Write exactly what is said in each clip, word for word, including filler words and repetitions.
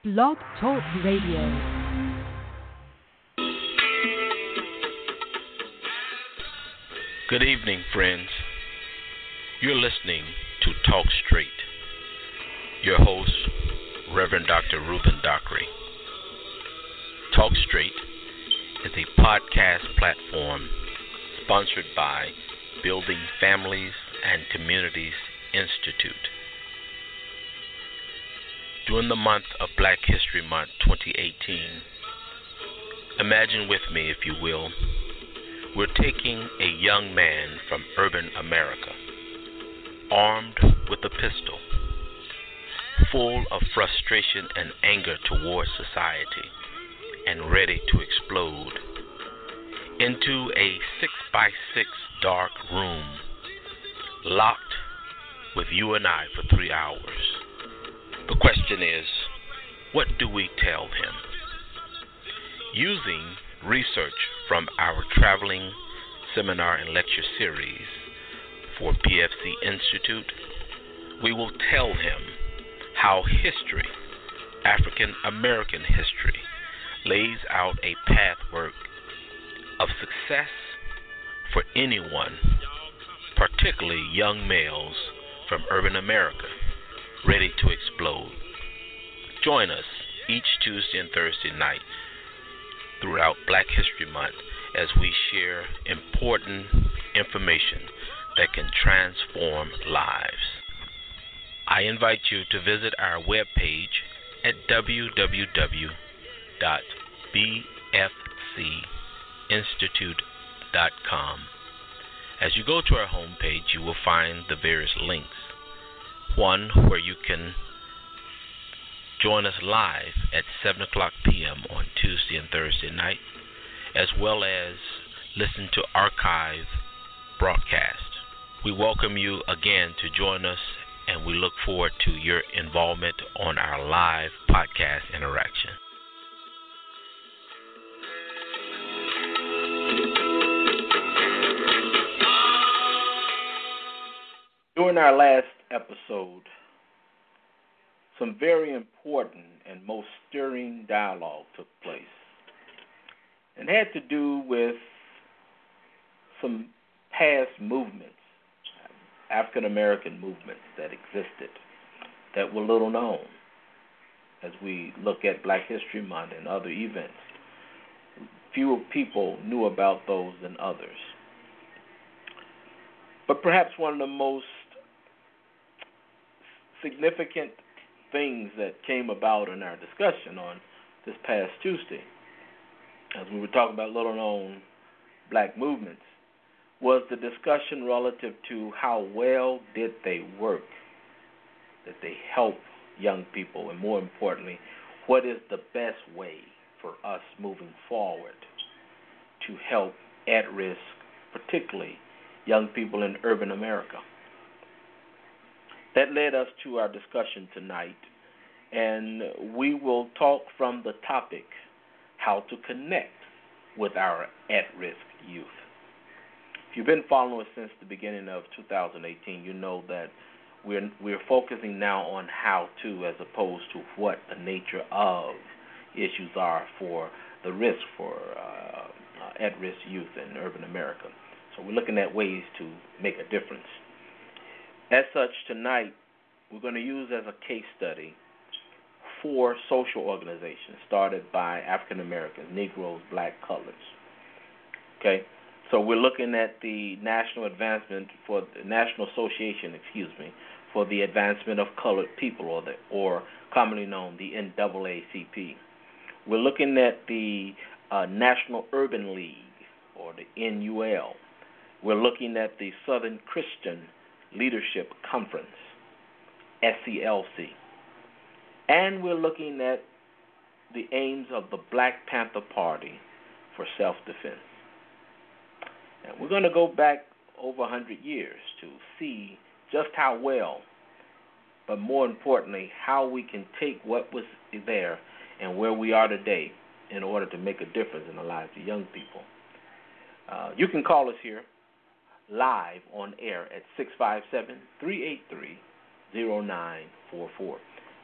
Blog Talk Radio. Good evening, friends. You're listening to Talk Straight. Your host, Reverend Doctor Reuben Dockery. Talk Straight is a podcast platform sponsored by Building Families and Communities Institute. During the month of Black History Month twenty eighteen, imagine with me, if you will, we're taking a young man from urban America, armed with a pistol, full of frustration and anger towards society, and ready to explode, into a six by six dark room, locked with you and I for three hours. The question is, what do we tell him? Using research from our traveling seminar and lecture series for P F C Institute, we will tell him how history, African American history, lays out a pathwork of success for anyone, particularly young males from urban America, ready to explode. Join us each Tuesday and Thursday night throughout Black History Month as we share important information that can transform lives. I invite you to visit our webpage at w w w dot b f c institute dot com. As you go to our homepage, you will find the various links. One where you can join us live at seven o'clock p.m. on Tuesday and Thursday night, as well as listen to archive broadcasts. We welcome you again to join us, and we look forward to your involvement on our live podcast interaction. During our last episode, some very important and most stirring dialogue took place, and had to do with some past movements, African American movements that existed that were little known. As we look at Black History Month and other events, fewer people knew about those than others. But perhaps one of the most significant things that came about in our discussion on this past Tuesday, as we were talking about little known black movements, was the discussion relative to how well did they work, that they help young people, and more importantly, what is the best way for us moving forward to help at-risk, particularly young people in urban America. That led us to our discussion tonight, and we will talk from the topic, how to connect with our at-risk youth. If you've been following us since the beginning of two thousand eighteen, you know that we're we're focusing now on how to, as opposed to what the nature of issues are for the risk for uh, at-risk youth in urban America. So we're looking at ways to make a difference. As such, tonight, we're going to use as a case study four social organizations started by African Americans, Negroes, black, coloreds. Okay? So we're looking at the National Advancement for the National Association, excuse me, for the Advancement of Colored People, or the or commonly known the N double A C P. We're looking at the uh, National Urban League, or the N U L. We're looking at the Southern Christian Leadership Conference, S C L C. And we're looking at the aims of the Black Panther Party for self-defense. And we're going to go back over one hundred years to see just how well, but more importantly, how we can take what was there and where we are today in order to make a difference in the lives of young people. Uh, you can call us here live on air at six five seven, three eight three, zero nine four four.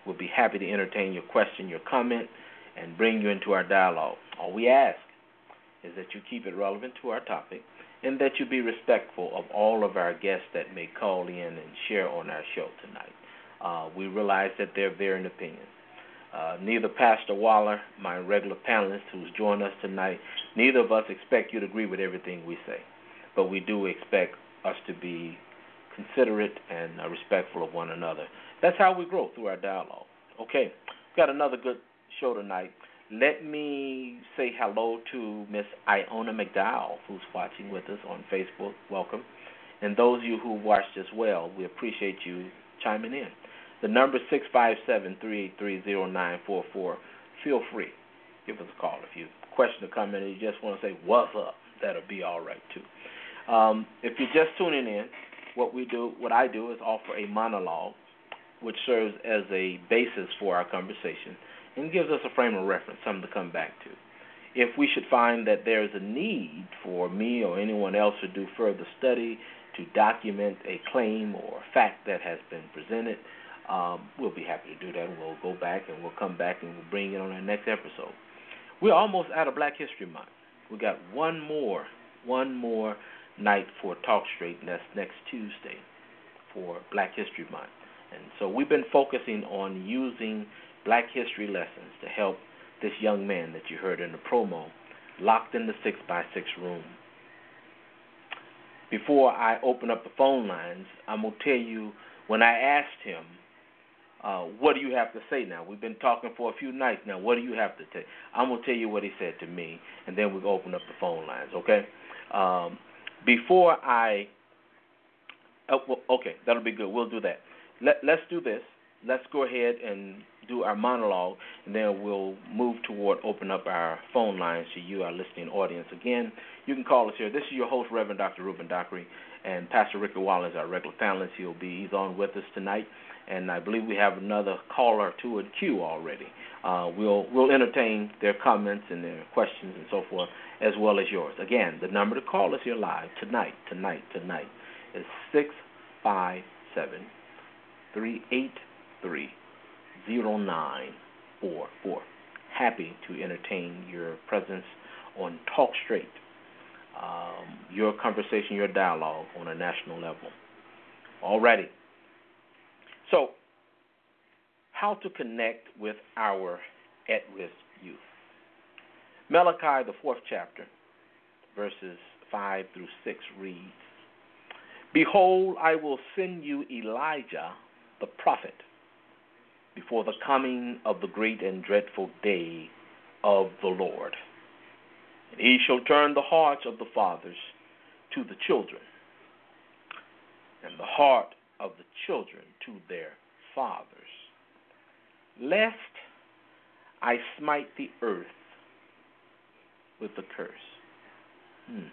We'll be happy to entertain your question, your comment, and bring you into our dialogue. All we ask is that you keep it relevant to our topic and that you be respectful of all of our guests that may call in and share on our show tonight. Uh, we realize that they're varying opinions. Uh, neither Pastor Waller, my regular panelist who's joined us tonight, neither of us expect you to agree with everything we say, but we do expect us to be considerate and uh, respectful of one another. That's how we grow through our dialogue. Okay, we've got another good show tonight. Let me say hello to Miss Iona McDowell, who's watching with us on Facebook. Welcome. And those of you who watched as well, we appreciate you chiming in. The number is six five seven, three eight three, zero nine four four. Feel free. Give us a call if you have a question or comment and you just want to say, what's up? That'll be all right, too. Um, if you're just tuning in, what we do, what I do is offer a monologue, which serves as a basis for our conversation and gives us a frame of reference, something to come back to. If we should find that there is a need for me or anyone else to do further study to document a claim or a fact that has been presented, um, we'll be happy to do that. We'll go back and we'll come back and we'll bring it on our next episode. We're almost out of Black History Month. We got one more, one more night for Talk Straight, and that's next Tuesday for Black History Month. And so we've been focusing on using Black history lessons to help this young man that you heard in the promo locked in the six by six room. Before I open up the phone lines, I'm going to tell you when I asked him, uh, what do you have to say now? We've been talking for a few nights now. What do you have to say? I'm going to tell you what he said to me, and then we'll open up the phone lines, okay? Um, before I, oh, well, okay, that'll be good. We'll do that. Let, let's do this. Let's go ahead and do our monologue, and then we'll move toward open up our phone lines to you, our listening audience. Again, you can call us here. This is your host, Reverend Doctor Reuben Dockery, and Pastor Ricky Waller is our regular panelist. He'll be he's on with us tonight, and I believe we have another caller or two in queue already. Uh, we'll we'll entertain their comments and their questions and so forth, as well as yours. Again, the number to call us here live tonight, tonight, tonight is six five seven, three eight three, zero nine four four. Happy to entertain your presence on Talk Straight, um, your conversation, your dialogue on a national level. Alrighty. So, how to connect with our at-risk youth. Malachi, the fourth chapter, verses five through six reads, Behold, I will send you Elijah, the prophet, before the coming of the great and dreadful day of the Lord. And he shall turn the hearts of the fathers to the children, and the heart of the children to their fathers, lest I smite the earth with the curse. Hmm.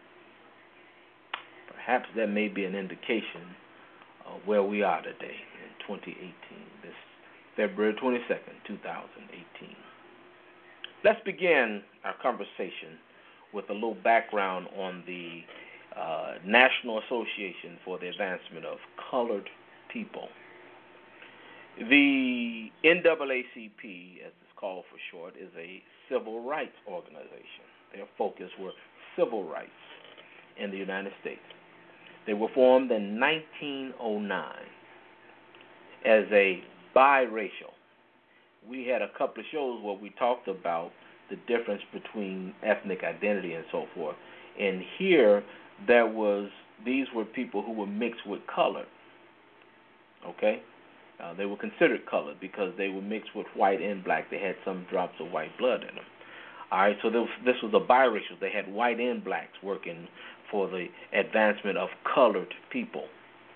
Perhaps that may be an indication of where we are today in twenty eighteen, this February twenty-second, two thousand eighteen. Let's begin our conversation with a little background on the uh, National Association for the Advancement of Colored People. The N double A C P, as it's called for short, is a civil rights organization. Their focus were civil rights in the United States. They were formed in nineteen oh nine as a biracial. We had a couple of shows where we talked about the difference between ethnic identity and so forth. And here, there was these were people who were mixed with color. Okay? Uh, they were considered colored because they were mixed with white and black. They had some drops of white blood in them. All right, so this, this was a biracial. They had white and blacks working for the advancement of colored people.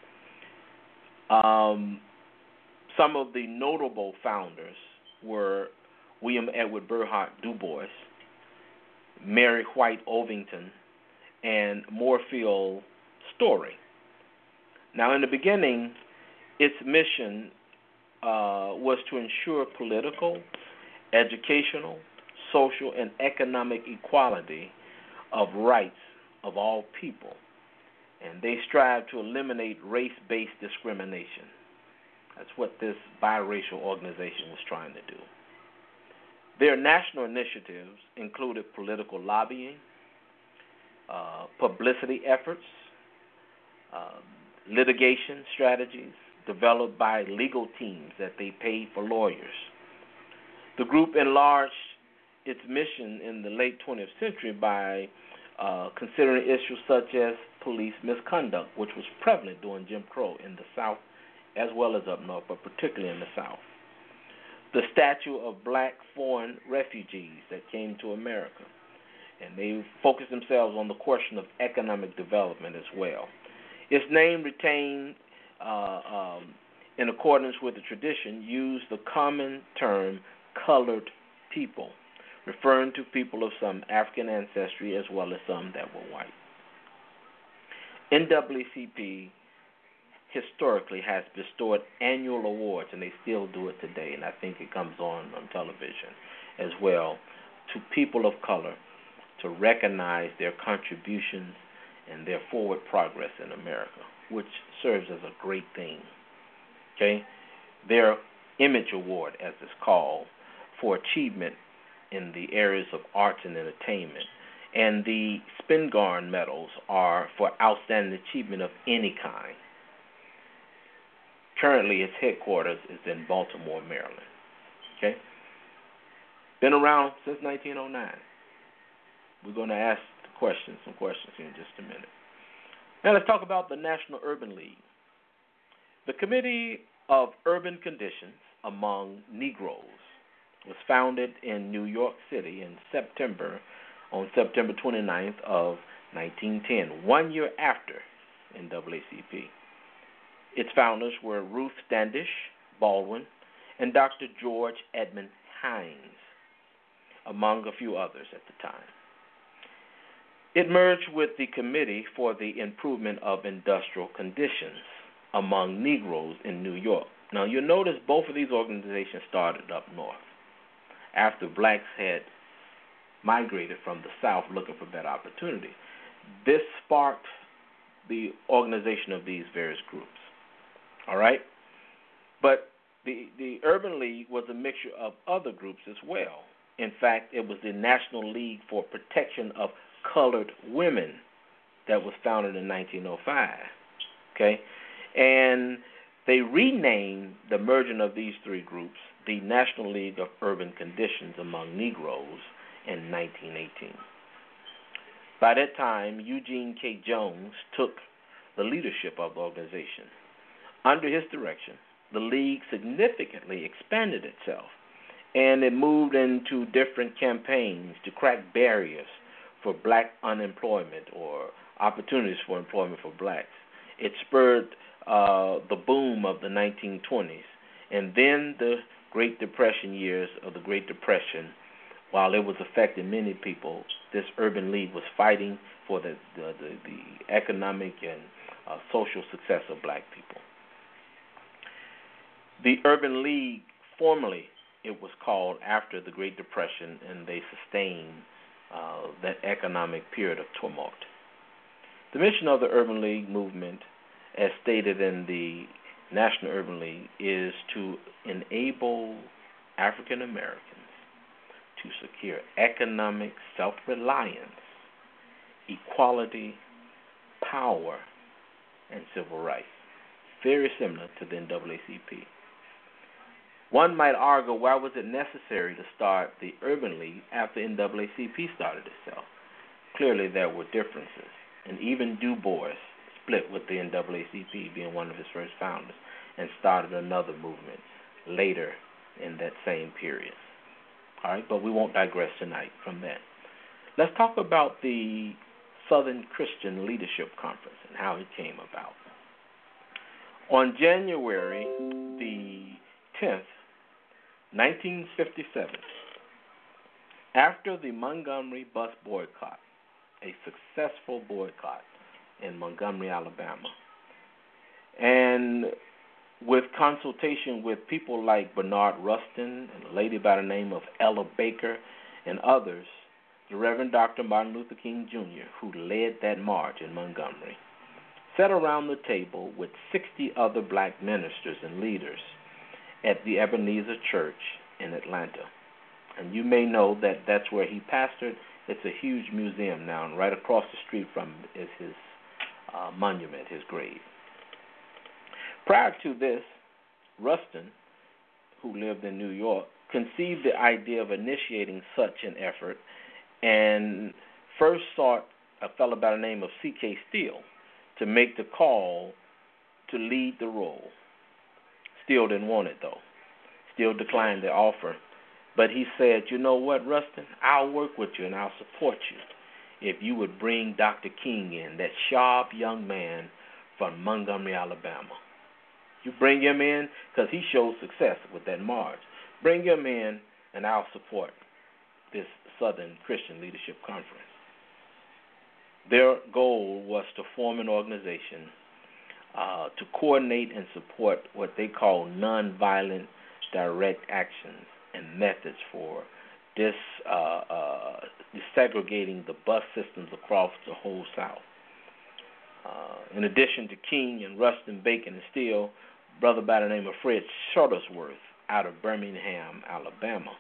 Um, some of the notable founders were William Edward Burghardt Du Bois, Mary White Ovington, and Moorfield Story. Now, in the beginning, its mission uh, was to ensure political, educational, social, and economic equality of rights of all people. And they strive to eliminate race-based discrimination. That's what this biracial organization was trying to do. Their national initiatives included political lobbying, uh, publicity efforts, uh, litigation strategies developed by legal teams that they paid for lawyers. The group enlarged its mission in the late twentieth century by uh, considering issues such as police misconduct, which was prevalent during Jim Crow in the South as well as up north, but particularly in the South. The statue of black foreign refugees that came to America, and they focused themselves on the question of economic development as well. Its name retained, uh, um, in accordance with the tradition, used the common term colored people, referring to people of some African ancestry as well as some that were white. N double A C P historically has bestowed annual awards, and they still do it today, and I think it comes on on television as well, to people of color to recognize their contributions and their forward progress in America, which serves as a great thing. Okay? Their Image Award, as it's called, for achievement in the areas of arts and entertainment, and the Spingarn medals are for outstanding achievement of any kind. Currently, its headquarters is in Baltimore, Maryland. Okay? Been around since nineteen oh nine. We're going to ask the questions, some questions here in just a minute. Now let's talk about the National Urban League. The Committee of Urban Conditions Among Negroes was founded in New York City in September, on September twenty-ninth of nineteen ten, one year after N double A C P. Its founders were Ruth Standish Baldwin and Doctor George Edmund Hines, among a few others at the time. It merged with the Committee for the Improvement of Industrial Conditions Among Negroes in New York. Now, you'll notice both of these organizations started up north after blacks had migrated from the South looking for better opportunity. This sparked the organization of these various groups. All right? But the, the Urban League was a mixture of other groups as well. In fact, it was the National League for Protection of Colored Women that was founded in nineteen oh five. Okay? And they renamed the merging of these three groups the National League of Urban Conditions Among Negroes in nineteen eighteen. By that time, Eugene K. Jones took the leadership of the organization. Under his direction, the League significantly expanded itself, and it moved into different campaigns to crack barriers for black unemployment or opportunities for employment for blacks. It spurred uh, the boom of the nineteen twenties, and then the Great Depression years of the Great Depression. While it was affecting many people, this Urban League was fighting for the, the, the, the economic and uh, social success of black people. The Urban League, formerly it was called after the Great Depression, and they sustained uh, that economic period of tumult. The mission of the Urban League movement, as stated in the National Urban League, is to enable African Americans to secure economic self-reliance, equality, power, and civil rights, very similar to the N double A C P. One might argue, why was it necessary to start the Urban League after N double A C P started itself? Clearly there were differences, and even Du Bois split with the N double A C P, being one of his first founders, and started another movement later in that same period. All right, but we won't digress tonight from that. Let's talk about the Southern Christian Leadership Conference and how it came about. On January the tenth, nineteen fifty-seven, after the Montgomery bus boycott, a successful boycott in Montgomery, Alabama, and with consultation with people like Bernard Rustin and a lady by the name of Ella Baker and others, the Reverend Doctor Martin Luther King Junior, who led that march in Montgomery, sat around the table with sixty other black ministers and leaders at the Ebenezer Church in Atlanta. And you may know that that's where he pastored. It's a huge museum now, and right across the street from him is his uh, monument, his grave. Prior to this, Rustin, who lived in New York, conceived the idea of initiating such an effort and first sought a fellow by the name of C K Steele to make the call to lead the role. Steele didn't want it, though. Steele declined the offer. But he said, you know what, Rustin, I'll work with you and I'll support you if you would bring Doctor King in, that sharp young man from Montgomery, Alabama. You bring him in because he showed success with that march. Bring him in and I'll support this Southern Christian Leadership Conference. Their goal was to form an organization uh, to coordinate and support what they call nonviolent direct actions and methods for dis, uh, uh, desegregating the bus systems across the whole South. Uh, in addition to King and Rustin, Bacon, and Steele, a brother by the name of Fred Shuttlesworth out of Birmingham, Alabama.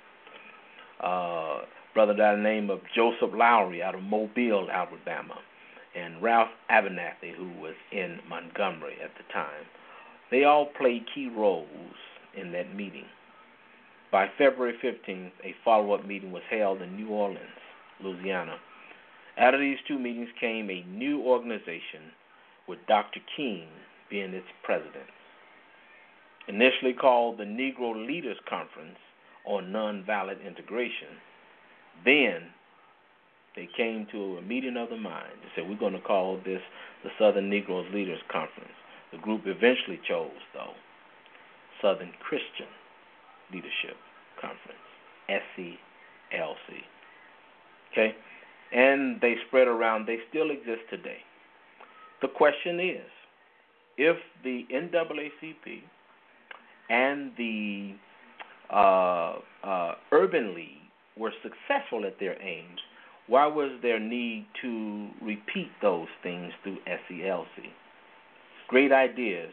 Uh, brother by the name of Joseph Lowry out of Mobile, Alabama, and Ralph Abernathy, who was in Montgomery at the time. They all played key roles in that meeting. By February fifteenth, a follow-up meeting was held in New Orleans, Louisiana. Out of these two meetings came a new organization with Doctor King being its president. Initially called the Negro Leaders Conference on Nonviolent Integration, then they came to a meeting of the mind. They said, we're going to call this the Southern Negroes Leaders Conference. The group eventually chose, though, Southern Christian Leadership Conference, S C L C. Okay? And they spread around. They still exist today. The question is, if the N double A C P and the uh, uh, Urban League were successful at their aims, why was there need to repeat those things through S C L C? Great ideas,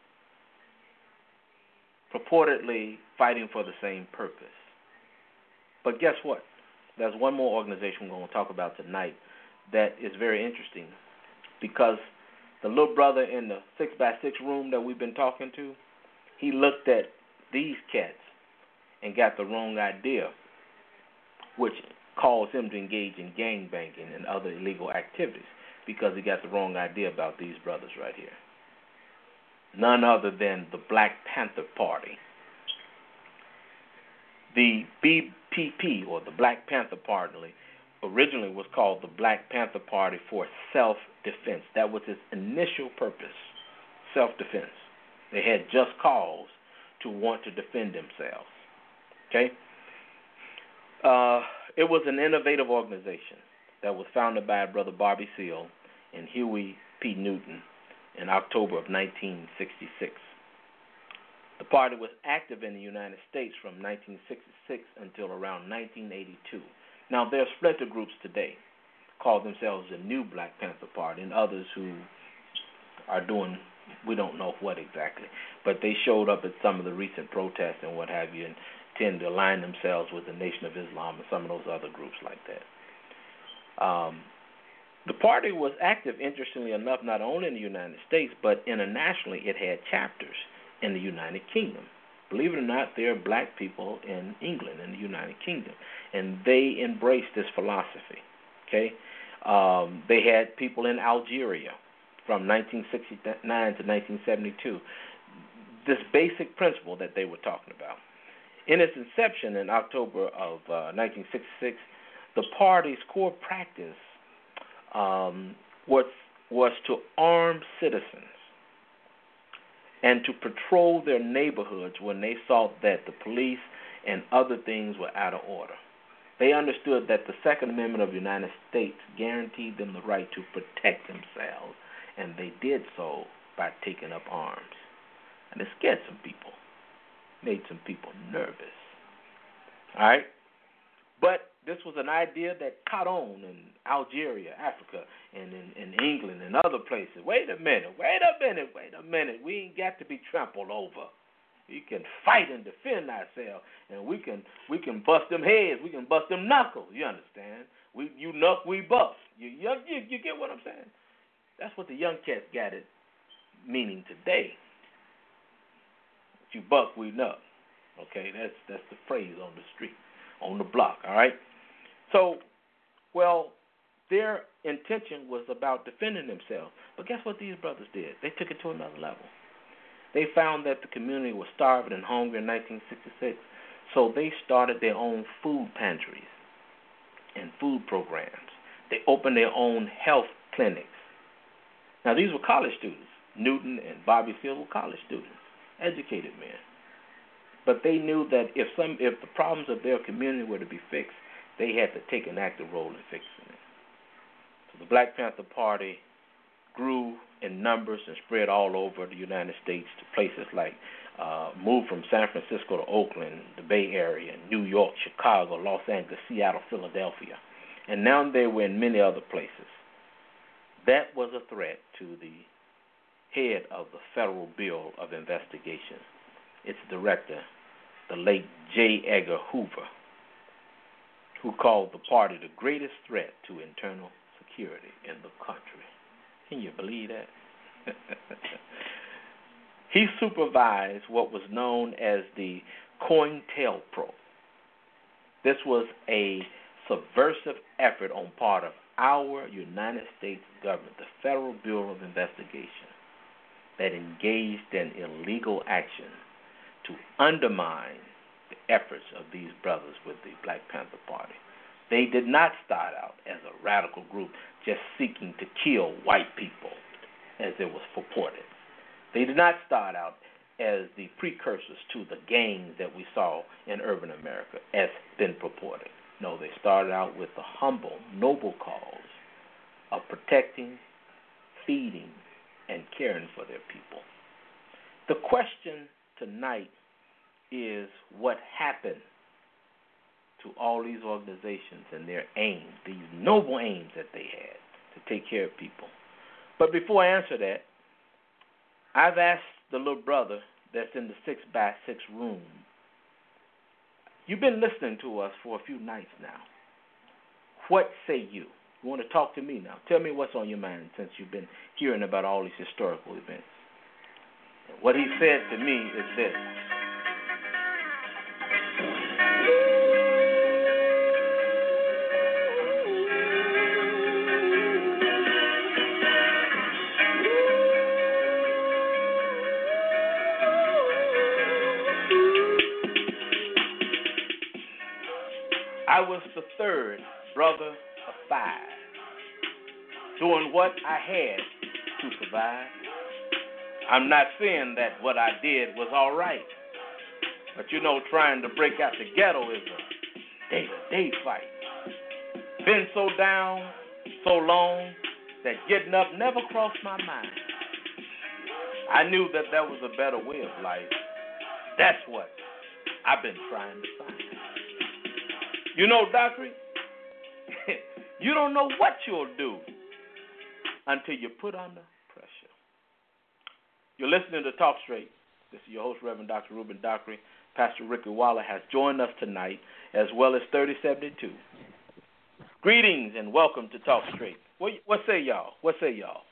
purportedly fighting for the same purpose. But guess what? There's one more organization we're going to talk about tonight that is very interesting, because the little brother in the six by six room that we've been talking to, he looked at these cats and got the wrong idea, which caused him to engage in gangbanging and other illegal activities, because he got the wrong idea about these brothers right here. None other than the Black Panther Party. The B P P, or the Black Panther Party, originally was called the Black Panther Party for Self-Defense. That was its initial purpose, self-defense. They had just cause to want to defend themselves. Okay? Uh, it was an innovative organization that was founded by Brother Bobby Seale and Huey P. Newton in October of nineteen sixty-six. The party was active in the United States from nineteen sixty-six until around nineteen eighty-two. Now, there are splinter groups today, call themselves the New Black Panther Party, and others who are doing, we don't know what exactly, but they showed up at some of the recent protests and what have you, and tend to align themselves with the Nation of Islam and some of those other groups like that. Um, the party was active, interestingly enough, not only in the United States, but internationally. It had chapters in the United Kingdom. Believe it or not, there are black people in England, in the United Kingdom, and they embraced this philosophy. Okay, um, they had people in Algeria from nineteen sixty-nine to nineteen seventy-two. This basic principle that they were talking about. In its inception in October of uh, nineteen sixty-six, the party's core practice um, was was to arm citizens and to patrol their neighborhoods when they saw that the police and other things were out of order. They understood that the Second Amendment of the United States guaranteed them the right to protect themselves, and they did so by taking up arms. And it scared some people, made some people nervous. All right? But this was an idea that caught on in Algeria, Africa, and in, in England and other places. Wait a minute, wait a minute, wait a minute. We ain't got to be trampled over. We can fight and defend ourselves, and we can we can bust them heads, we can bust them knuckles. You understand? We you knuck, we bust. You you you, you get what I'm saying? That's what the young cats got it meaning today. If you buck, we knuck. Okay, that's that's the phrase on the street, on the block. All right. So, well, their intention was about defending themselves. But guess what these brothers did? They took it to another level. They found that the community was starving and hungry in nineteen sixty-six, so they started their own food pantries and food programs. They opened their own health clinics. Now, these were college students. Newton and Bobby Seale were college students, educated men. But they knew that if some, if the problems of their community were to be fixed, they had to take an active role in fixing it. So the Black Panther Party grew in numbers and spread all over the United States to places like, uh, moved from San Francisco to Oakland, the Bay Area, New York, Chicago, Los Angeles, Seattle, Philadelphia. And now they were in many other places. That was a threat to the head of the Federal Bureau of Investigation, its director, the late J. Edgar Hoover, who called the party the greatest threat to internal security in the country. Can you believe that? He supervised what was known as the COINTELPRO. This was a subversive effort on part of our United States government, the Federal Bureau of Investigation, that engaged in illegal action to undermine the efforts of these brothers with the Black Panther Party. They did not start out as a radical group just seeking to kill white people, as it was purported. They did not start out as the precursors to the gangs that we saw in urban America, as been purported. No, they started out with the humble, noble cause of protecting, feeding, and caring for their people. The question tonight is what happened to all these organizations and their aims, these noble aims that they had to take care of people. But before I answer that, I've asked the little brother that's in the six by six room. You've been listening to us for a few nights now. What say you? You want to talk to me now? Tell me what's on your mind since you've been hearing about all these historical events. What he said to me is this. I was the third brother of five, doing what I had to survive. I'm not saying that what I did was all right, but you know, trying to break out the ghetto is a day-to-day fight. Been so down so long that getting up never crossed my mind. I knew that there was a better way of life. That's what I've been trying to find. You know, Doctor, you don't know what you'll do until you're put under pressure. You're listening to Talk Straight. This is your host, Reverend Doctor Reuben Dockery. Pastor Ricky Waller has joined us tonight, as well as thirty seventy-two. Greetings and welcome to Talk Straight. What, what say y'all? What say y'all?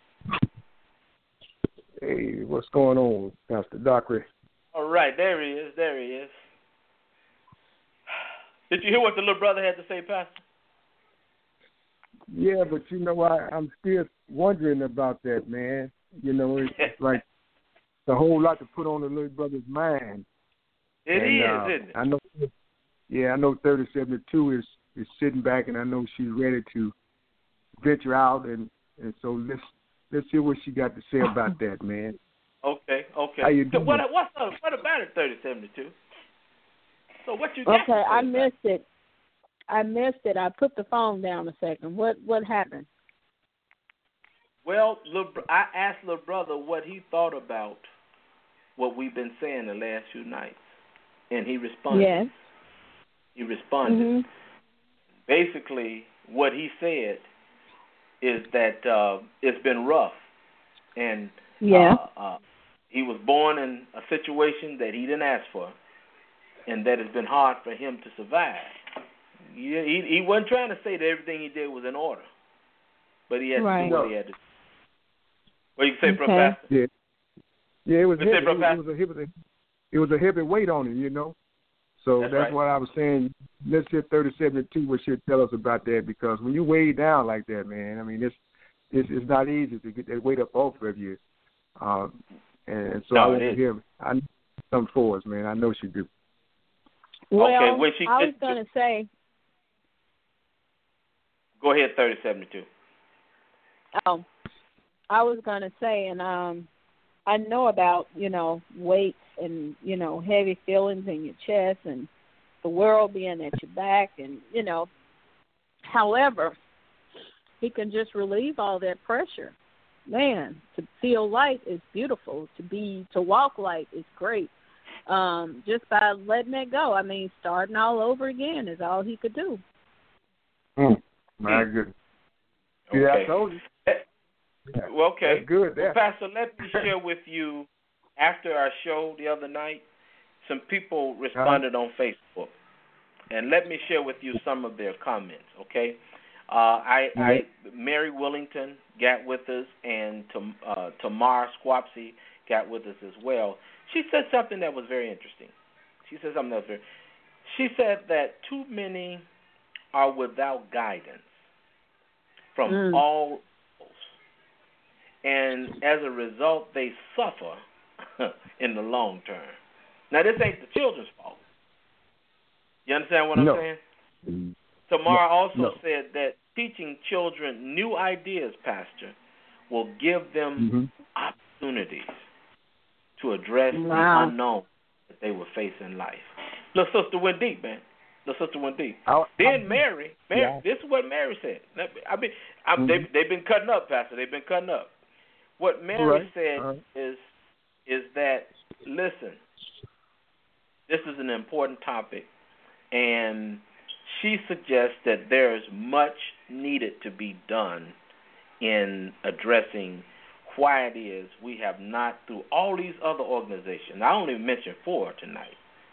Hey, what's going on, Pastor Dockery? All right, there he is. There he is. Did you hear what the little brother had to say, Pastor? Yeah, but you know, I, I'm still wondering about that, man. You know, it's, it's like a whole lot to put on the little brother's mind. It and, is, uh, isn't it? I know. Yeah, I know. thirty seventy-two is, is sitting back, and I know she's ready to venture out, and, and so let's let's hear what she got to say about that, man. Okay, okay. How you doing? What what's up, what about it, thirty seventy-two? So what you got? Okay, I missed it. I missed it. I put the phone down a second. What what happened? Well, little, I asked little brother what he thought about what we've been saying the last few nights, and he responded. Yes. He responded. Mm-hmm. basically what he said is that uh, it's been rough, and Yeah. uh, uh, he was born in a situation that he didn't ask for, and that it's been hard for him to survive. He, he, he wasn't trying to say that everything he did was in order, but he had Right. to do what he had to do. What you say, Okay. Professor? Yeah, yeah, it was What you heavy. say, It was, it was a heavy, it was a heavy weight on it, you know. So That's that's, right. what I was saying. Let's hit thirty seventy-two, what should tell us about that, because when you weigh down like that, man, I mean, it's it's, it's not easy to get that weight up off of you. Um, and so No, I it want to is. hear I know something for us, man. I know she do. Well, Okay, when she- I was going to say, Go ahead, thirty seventy-two. oh, I was going to say, and um, I know about, you know, weights and, you know, heavy feelings in your chest and the world being at your back and, you know, however, he can just relieve all that pressure. Man, to feel light is beautiful. To be, to walk light is great. Um, just by letting it go. I mean, starting all over again is all he could do. Mm, my goodness. Okay. Yeah, I told you. Yeah. Well, okay. That's good. Well, That. Pastor, let me share with you, after our show the other night, some people responded uh-huh. on Facebook. And let me share with you some of their comments, okay? Uh, I, mm-hmm. I, Mary Willington got with us, and Tam, uh, Tamar Squapsy got with us as well. She said something that was very interesting. She said something that was very. She said that too many are without guidance from mm. all levels, and as a result, they suffer in the long term. Now, this ain't the children's fault. You understand what I'm no. saying? Tamara no. also no. said that teaching children new ideas, Pastor, will give them mm-hmm. opportunities to address wow. the unknown that they will face in life. Little sister went deep, man. Little sister went deep. I, then I, Mary, Mary yeah. this is what Mary said. I mean, I, mm-hmm. they, they've been cutting up, Pastor. They've been cutting up. What Mary right. said right. is, is that, listen, this is an important topic, and she suggests that there is much needed to be done in addressing why it is we have not, through all these other organizations, I only mentioned four tonight,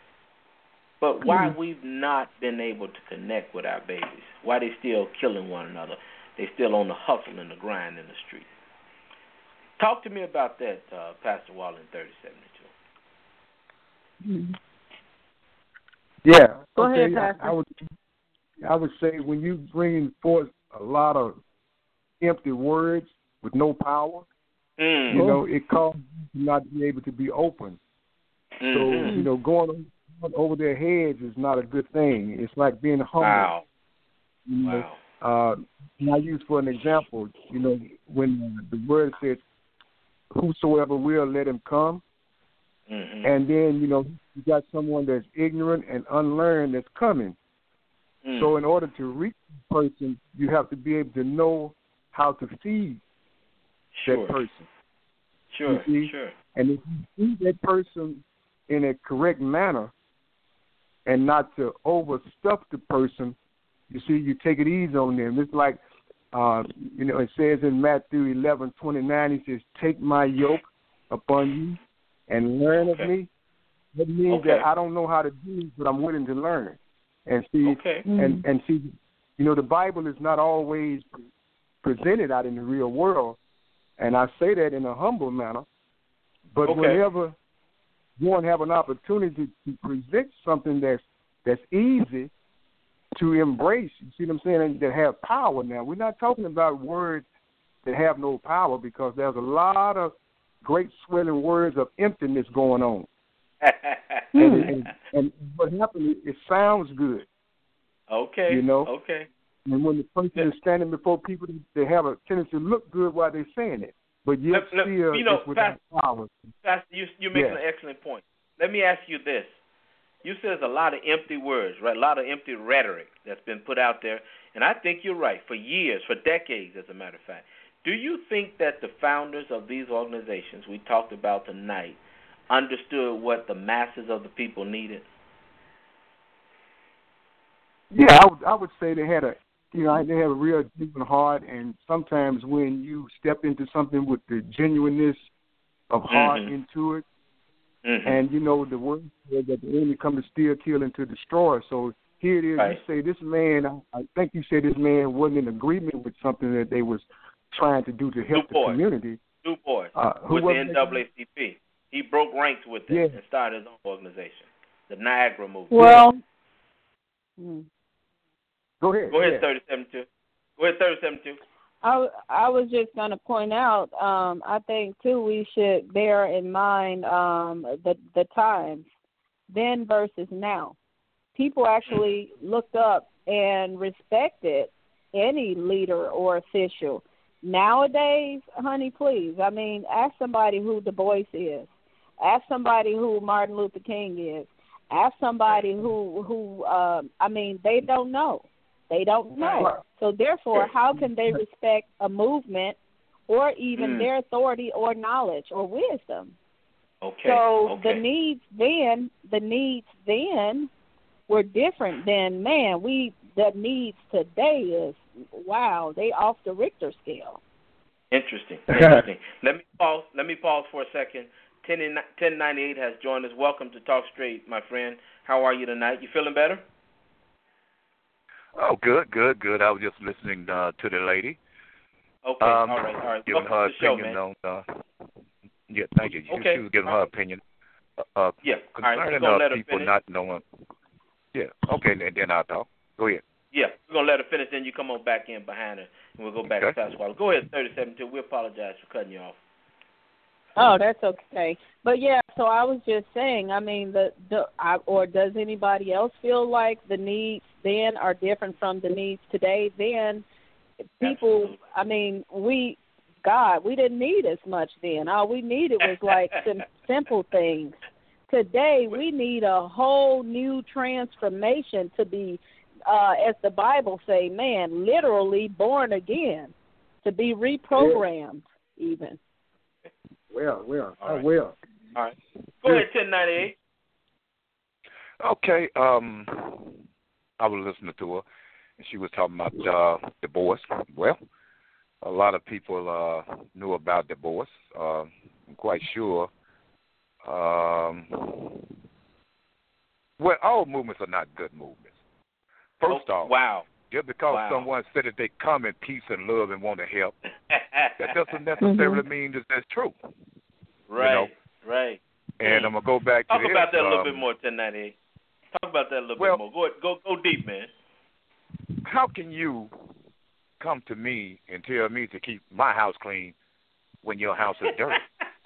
but why mm-hmm. we've not been able to connect with our babies, why they still killing one another, they still on the hustle and the grind in the street. Talk to me about that, uh, Pastor Wallen, thirty seventy-two. Mm-hmm. Yeah. Go okay. ahead, Pastor. I, I would, I would say when you bring forth a lot of empty words with no power, mm. you know, it causes you not to be able to be open. Mm-hmm. So, you know, going over their heads is not a good thing. It's like being humble. Wow. You know, wow. Uh, and I use for an example, you know, when the word says, whosoever will, let him come. Mm-hmm. And then, you know, you got someone that's ignorant and unlearned that's coming. Mm. So in order to reach the person, you have to be able to know how to feed sure. that person. Sure, sure. And if you feed that person in a correct manner and not to overstuff the person, you see, you take it easy on them. It's like, uh, you know, it says in Matthew eleven twenty-nine, he says, take my yoke upon you and learn okay. of me. That means okay. that I don't know how to do it, but I'm willing to learn. And see, okay. and, and see, you know, the Bible is not always presented out in the real world, and I say that in a humble manner. But okay. whenever you want to have an opportunity to present something that's that's easy to embrace, you see what I'm saying, that have power. Now, we're not talking about words that have no power, because there's a lot of great swelling words of emptiness going on. and, and, and what happens, it sounds good. Okay. You know? Okay. And when the person yeah. is standing before people, they have a tendency to look good while they're saying it. But yet let, still, you know, it's without Pastor, power. Pastor, you, you're making yeah. an excellent point. Let me ask you this. You said there's a lot of empty words, right? A lot of empty rhetoric that's been put out there. And I think you're right, for years, for decades, as a matter of fact. Do you think that the founders of these organizations we talked about tonight understood what the masses of the people needed? Yeah, I would, I would say they had a, you know, they have a real genuine heart, and sometimes when you step into something with the genuineness of heart mm-hmm. into it, mm-hmm. and you know the word says that the enemy come to steal, kill, and to destroy. So here it is. Right. You say this man. I think you said this man wasn't in agreement with something that they was trying to do to help Du Bois. the community. Du Bois uh, with the N double A C P. He broke ranks with them yeah. and started his own organization, the Niagara Movement. Well, hmm. go ahead. Go ahead, yeah. thirty-seven two. Go ahead, thirty-seven two. I, I was just going to point out, um, I think, too, we should bear in mind um, the, the times, then versus now. People actually looked up and respected any leader or official. Nowadays, honey, please, I mean, ask somebody who Du Bois is. Ask somebody who Martin Luther King is. Ask somebody who, who uh, I mean, they don't know. They don't know. So therefore, how can they respect a movement or even mm. their authority or knowledge or wisdom? Okay. So okay. the needs then, the needs then were different than, man, we, the needs today is, wow, they off the Richter scale. Interesting. Interesting. Let me pause. Let me pause for a second. ten ninety-eight has joined us. Welcome to Talk Straight, my friend. How are you tonight? You feeling better? Oh, good, good, good. I was just listening uh, to the lady. Okay, um, all right, all right. Giving Welcome her to the opinion show, on. Uh, yeah, thank you. Okay. She was giving all her right. opinion. Uh, yeah. Concerning all right, we're gonna uh, let people her not knowing. Yeah. Okay, and then I'll talk. Go ahead. Yeah, we're gonna let her finish. Then you come on back in behind her, and we'll go back okay. to Pastor Waller. Go ahead, thirty-seven two. We apologize for cutting you off. Oh, that's okay. But yeah, so I was just saying. I mean, the the I, or does anybody else feel like the needs then are different from the needs today? Then people, Absolutely. I mean, we God, we didn't need as much then. All we needed was like some simple things. Today, we need a whole new transformation to be, uh, as the Bible say, man, literally born again, to be reprogrammed, yeah. even. Well, well, All right. I will. All right. Go ahead, ten ninety-eight. Okay. Um, I was listening to her, and she was talking about uh, Du Bois. Well, a lot of people uh, knew about Du Bois. Uh, I'm quite sure. Um, well, all movements are not good movements. First oh, off, wow. just because wow. someone said that they come in peace and love and want to help, that doesn't necessarily mm-hmm. mean that that's true. Right, you know? right. And I'm going to go back to Talk this. about that a little um, bit more, ten ninety-eight. Talk about that a little well, bit more. Go, go, go deep, man. How can you come to me and tell me to keep my house clean when your house is dirty?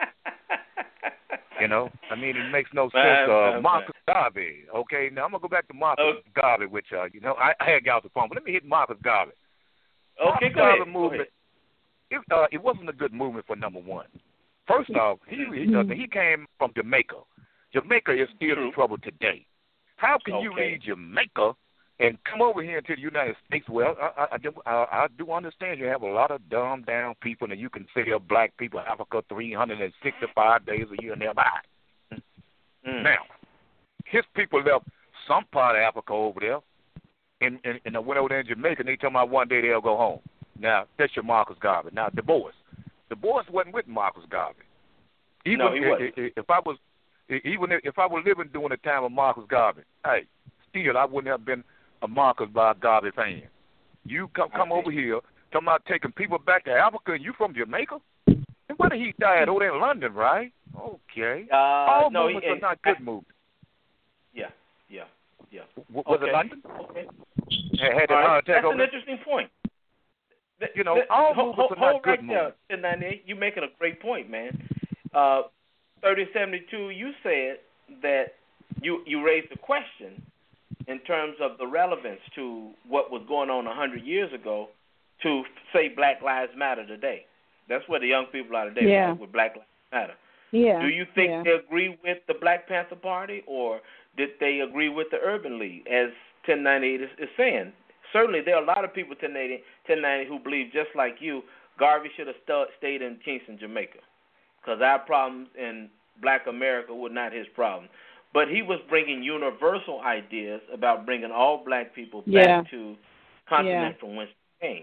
You know, I mean, it makes no sense. Uh, Marcus Garvey, okay? Now, I'm going to go back to Marcus okay. Garvey, which, uh, you know, I, I had y'all the phone, but let me hit Marcus Garvey. Okay, Marcus go Garvey ahead. movement, Go ahead. It, uh, it wasn't a good movement for number one. First off, he, he, uh, he came from Jamaica. Jamaica is still True. in trouble today. How can okay. you leave Jamaica and come over here into the United States? Well, I, I, I, do, I, I do understand you have a lot of dumbed down people, and you can say black people, Africa, three hundred sixty-five days a year nearby. Mm. Now, his people left some part of Africa over there, and, and, and they went over there in Jamaica, and they tell me one day they'll go home. Now, that's your Marcus Garvey. Now, Du Bois. Du Bois wasn't with Marcus Garvey. Even no, he wasn't. If, if I was, even if I was living during the time of Marcus Garvey, hey, still I wouldn't have been a Marcus Garvey fan. You come come over here, talking about taking people back to Africa, and you from Jamaica? And where did he die? Over there in London, right? Okay. Uh, All no, movements he, are not good movements. Yeah, yeah, yeah. W- was okay. it London? Okay. Had, had all right. That's an over. interesting point. The, you know, the, all hold, movements hold, are not hold good right movements. there, ten ninety-eight. You're making a great point, man. Uh, thirty seventy-two, you said that you, you raised a question in terms of the relevance to what was going on one hundred years ago to, say, Black Lives Matter today. That's where the young people are today, yeah. right, with Black Lives Matter. Yeah. Do you think yeah. they agree with the Black Panther Party, or did they agree with the Urban League, as ten ninety-eight is, is saying? Certainly, there are a lot of people, ten ninety, ten ninety, who believe, just like you, Garvey should have st- stayed in Kingston, Jamaica, because our problems in Black America were not his problem. but he was bringing universal ideas about bringing all black people back Yeah. to continent Yeah. from whence they came.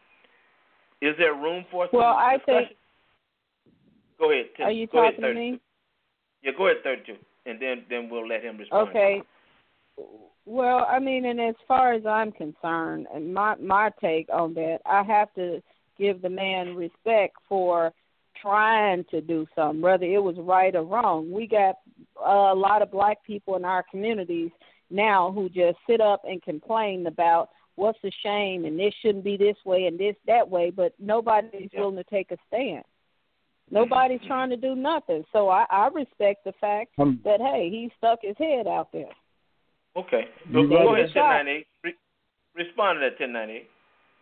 Is there room for some Well, I discussion? think. Go ahead. Tim. Are you go talking ahead, to me? Yeah, go ahead, thirty-two, and then then we'll let him respond. Okay. Well, I mean, and as far as I'm concerned, and my my take on that, I have to give the man respect for trying to do something, whether it was right or wrong. We got a lot of black people in our communities now who just sit up and complain about what's a shame and this shouldn't be this way and this that way, but nobody's Yeah. willing to take a stand. Nobody's trying to do nothing. So I, I respect the fact Um, that, hey, he stuck his head out there. Okay. Go, You go right. ahead, ten ninety-eight. Re- respond to that, ten ninety-eight.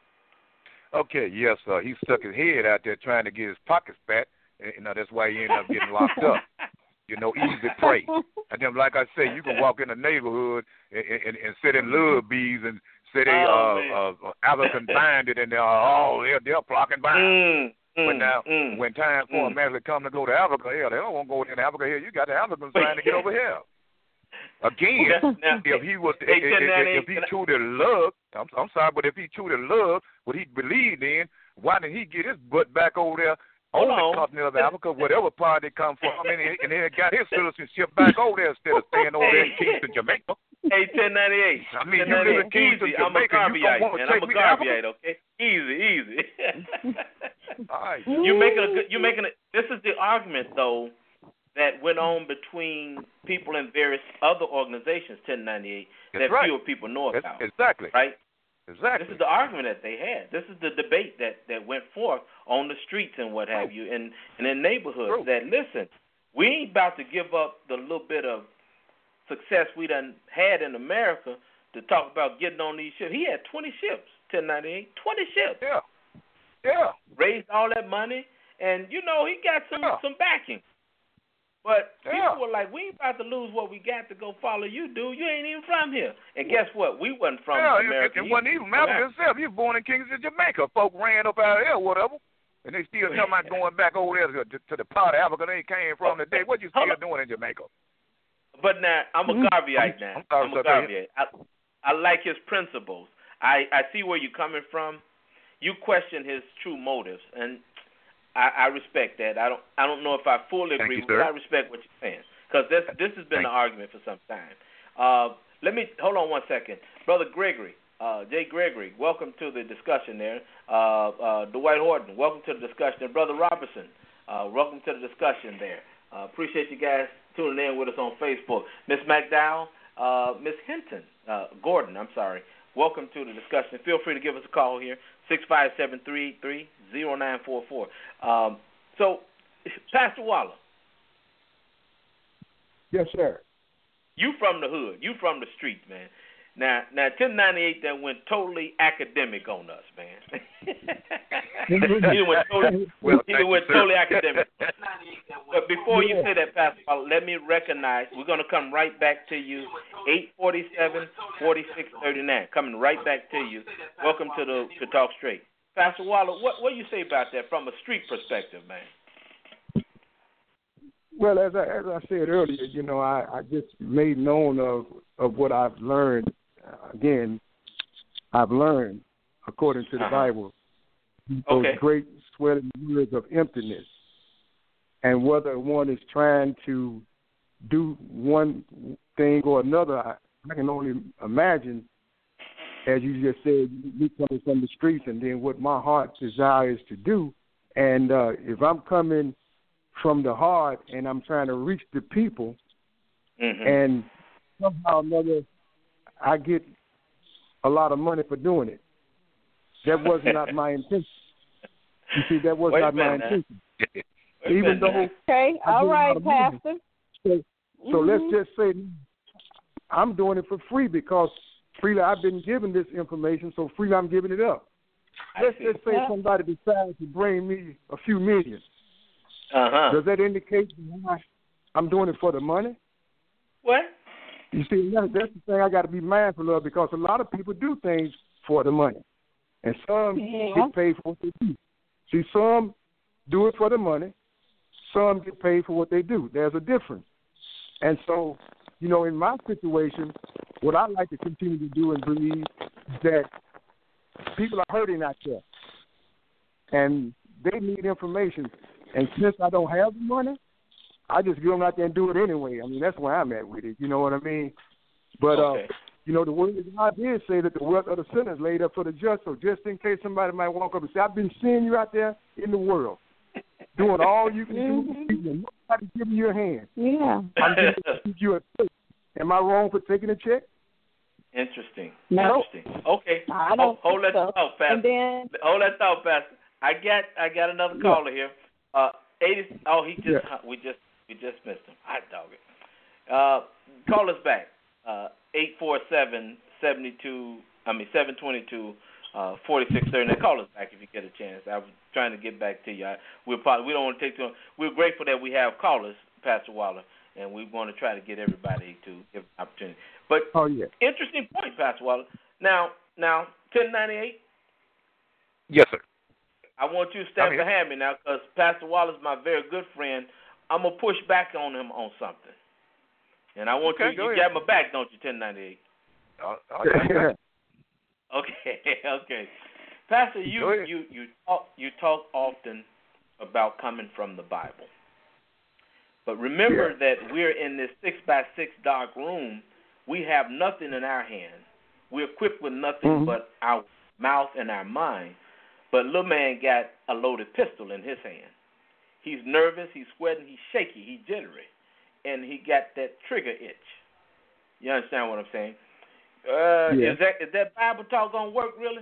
Okay, yes, uh, he stuck his head out there trying to get his pockets fat. And, you know, that's why he ended up getting locked up. You know, easy prey. And then, like I say, you can walk in the neighborhood and, and, and sit in love bees and say they Oh, uh, uh, African bandit and they're oh they're they're flocking by. Mm, But mm, now, mm, when time for mm. them actually come to go to Africa, hell, they don't want to go in Africa here. You got the Africans trying to get over here. Again, Now- now, if he was, hey, if, if, ten ninety-eight, if he can I- truly loved, I'm, I'm sorry, but if he truly loved what he believed in, why didn't he get his butt back over there Hold on on. the continent of Africa, whatever part they come from, and, and then got his citizenship back over there instead of staying over there in Kingston, Jamaica? Hey, ten ninety-eight. I mean, ten you live in ninety-eight. Kingston, Easy. I'm a Jamaica, you don't Garveyite, want to man. take I'm a me to Africa? Garveyite, okay? Easy, easy. All right. You're making a good. You're making a. This is the argument, though, that went on between people in various other organizations. ten ninety-eight. That's that right. fewer people know That's, about. exactly. Right. Exactly. This is the argument that they had. This is the debate that, that went forth on the streets and what have you, and, and in neighborhoods. True. That listen, we ain't about to give up the little bit of success we done had in America to talk about getting on these ships. He had twenty ships, ten ninety-eight, twenty ships. Yeah. Yeah. Raised all that money, and you know he got some Yeah. some backing. But Yeah. people were like, we ain't about to lose what we got to go follow you, dude. You ain't even from here. And guess what? We wasn't from yeah, America. it, it wasn't even Malcolm himself. He was born in Kingston, Jamaica. Folk ran up out of there, whatever. And they still talking about going back over there to, to the part of Africa they came from today. What you still doing in Jamaica? But now, I'm a Garveyite now. I'm sorry, I'm a sir, go ahead. Garveyite. I, I like his principles. I, I see where you're coming from. You question his true motives, and I, I respect that. I don't I don't know if I fully Thank agree, you, but sir. I respect what you're saying. Because this, this has been Thank an argument for some time. Uh, let me, hold on one second. Brother Gregory, uh, Jay Gregory, welcome to the discussion there. Uh, uh, Dwight Horton, welcome to the discussion. And Brother Robertson, uh, welcome to the discussion there. Uh, appreciate you guys tuning in with us on Facebook. Miss McDowell, uh, Miss Hinton, uh, Gordon, I'm sorry. Welcome to the discussion. Feel free to give us a call here, six five seven, three eight three, zero nine four four. Um, so, Pastor Waller. Yes, sir. You from the hood. You from the streets, man. Now, now, ten ninety-eight that went totally academic on us, man. he went totally, Well, he thank you, went sir. totally academic. But before you say that, Pastor, Waller, let me recognize, we're going to come right back to you, eight forty-seven, forty-six thirty-nine, coming right back to you. Welcome to the to Talk Straight. Pastor Waller, what, what do you say about that from a street perspective, man? Well, as I as I said earlier, you know, I, I just made known of, of what I've learned. Uh, again, I've learned according to the Uh-huh. Bible those Okay. great swelling words of emptiness, and whether one is trying to do one thing or another, I, I can only imagine. As you just said, me coming from the streets, and then what my heart's desire is to do, and uh, if I'm coming from the heart and I'm trying to reach the people, Mm-hmm. and somehow or another I get a lot of money for doing it. That was not my intention. You see, that was Wait a not my minute now. intention. Wait a Even minute though now. Okay, I all do a right, lot of money. Pastor. So, so Mhm. let's just say I'm doing it for free because freely I've been given this information, so freely I'm giving it up. I Let's see. just say Yeah. somebody decides to bring me a few million. Uh-huh. Does that indicate why I'm doing it for the money? What? You see, that, that's the thing I got to be mindful of, because a lot of people do things for the money, and some Yeah. get paid for what they do. See, some do it for the money, some get paid for what they do. There's a difference. And so you know, in my situation, what I like to continue to do and believe is that people are hurting out there, and they need information. And since I don't have the money, I just go out there and do it anyway. I mean, that's where I'm at with it. You know what I mean? But, okay. uh, you know, the word of God did say that the wealth of the sinner is laid up for the just. So just in case somebody might walk up and say, I've been seeing you out there in the world, doing all you can mm-hmm. do, and nobody giving you a hand. Yeah. I'm just going to give you a check. Am I wrong for taking a check? Interesting. No. Interesting. Okay. I don't hold, hold that so. thought, Pastor. And then, hold that thought, Pastor. I got I got another caller here. Uh, eighty. Oh, he just Yeah. we just we just missed him. Hot dog it. Uh, call us back. Uh, eight four seven seventy two. I mean seven twenty two. Uh, forty-six thirty. Now call us back if you get a chance. I was trying to get back to you. I, we're probably, we don't want to take too long. We're grateful that we have callers, Pastor Waller, and we want to try to get everybody to give an opportunity. But oh yeah, interesting point, Pastor Waller. Now, now, ten ninety-eight. Yes, sir. I want you to stand I'm here. behind me now, because Pastor Waller is my very good friend. I'm gonna push back on him on something, and I want Okay, you. go You ahead. got my back, don't you? ten ninety-eight. Uh, uh, yeah. Okay, okay. Pastor, Go you ahead. you you talk you talk often about coming from the Bible, but remember Yeah. that we're in this six by six dark room. We have nothing in our hand. We're equipped with nothing Mhm. but our mouth and our mind. But little man got a loaded pistol in his hand. He's nervous, he's sweating, he's shaky, he's jittery, and he got that trigger itch. You understand what I'm saying? Uh, Yeah. Is that is that Bible talk gonna work really?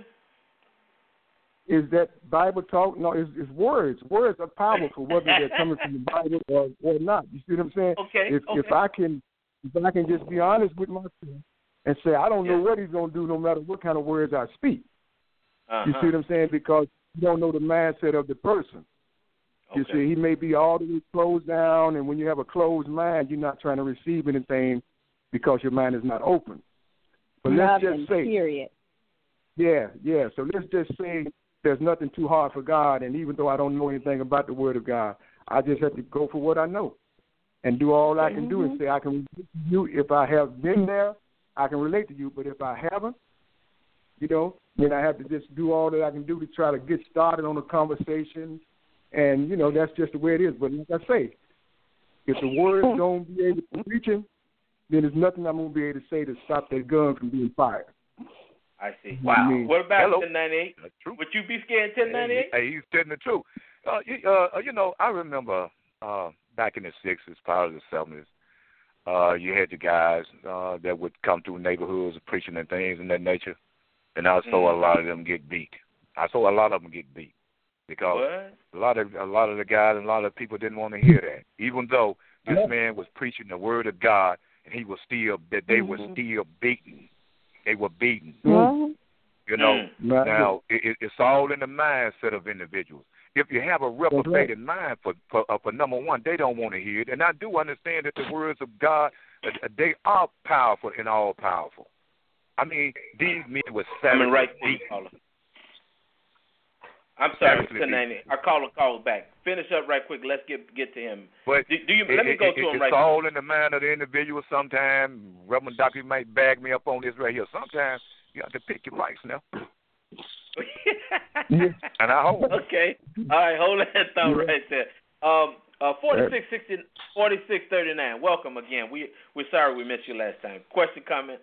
Is that Bible talk? No, it's, it's words. Words are powerful, whether they're coming from the Bible or, or not. You see what I'm saying? Okay. If okay. if I can if I can just be honest with myself and say I don't know Yeah. what he's gonna do, no matter what kind of words I speak. uh-huh. You see what I'm saying? Because you don't know the mindset of the person. You Okay. see, he may be all the way closed down, and when you have a closed mind, you're not trying to receive anything because your mind is not open. But let's nothing, just say, period. yeah, yeah. So let's just say there's nothing too hard for God, and even though I don't know anything about the Word of God, I just have to go for what I know and do all I can do and say I can relate to you. If I have been there, I can relate to you. But if I haven't, you know, then I have to just do all that I can do to try to get started on a conversation. And, you know, that's just the way it is. But like I say, if the Word don't be able to reach him, then there's nothing I'm going to be able to say to stop that gun from being fired. I see. What do you mean? What about Hello. ten ninety-eight? That's true. Would you be scared ten ninety-eight? Hey, he's telling the truth. Uh, you, uh, you know, I remember uh, back in the sixties, part of the seventies, uh, you had the guys uh, that would come through neighborhoods preaching and things in that nature, and I saw Mm. a lot of them get beat. I saw a lot of them get beat because What? a lot of a lot of the guys and a lot of people didn't want to hear that, even though this Yeah. man was preaching the word of God, and he was still that they were Mhm. still beaten. They were beaten. Well, You know, Mm. now it, it, it's all in the mindset of individuals. If you have a reprobated mind for for, uh, for number one, they don't want to hear it. And I do understand that the words of God, uh, they are powerful and all powerful. I mean, these men were I'm savage. right for you, caller. I'm sorry, Savagely ten ninety-eight. Our caller called back. Finish up right quick. Let's get get to him. But Do, do you? it, Let me it, go it, to him it's right all quick. in the mind of the individual. Sometimes Reverend Doctor might bag me up on this right here. Sometimes you have to pick your fights now. And I hope. Okay. All right. Hold that thought right there. Um. Uh. Forty-six sixty. Forty-six thirty-nine. Welcome again. We we're sorry we missed you last time. Question, comment.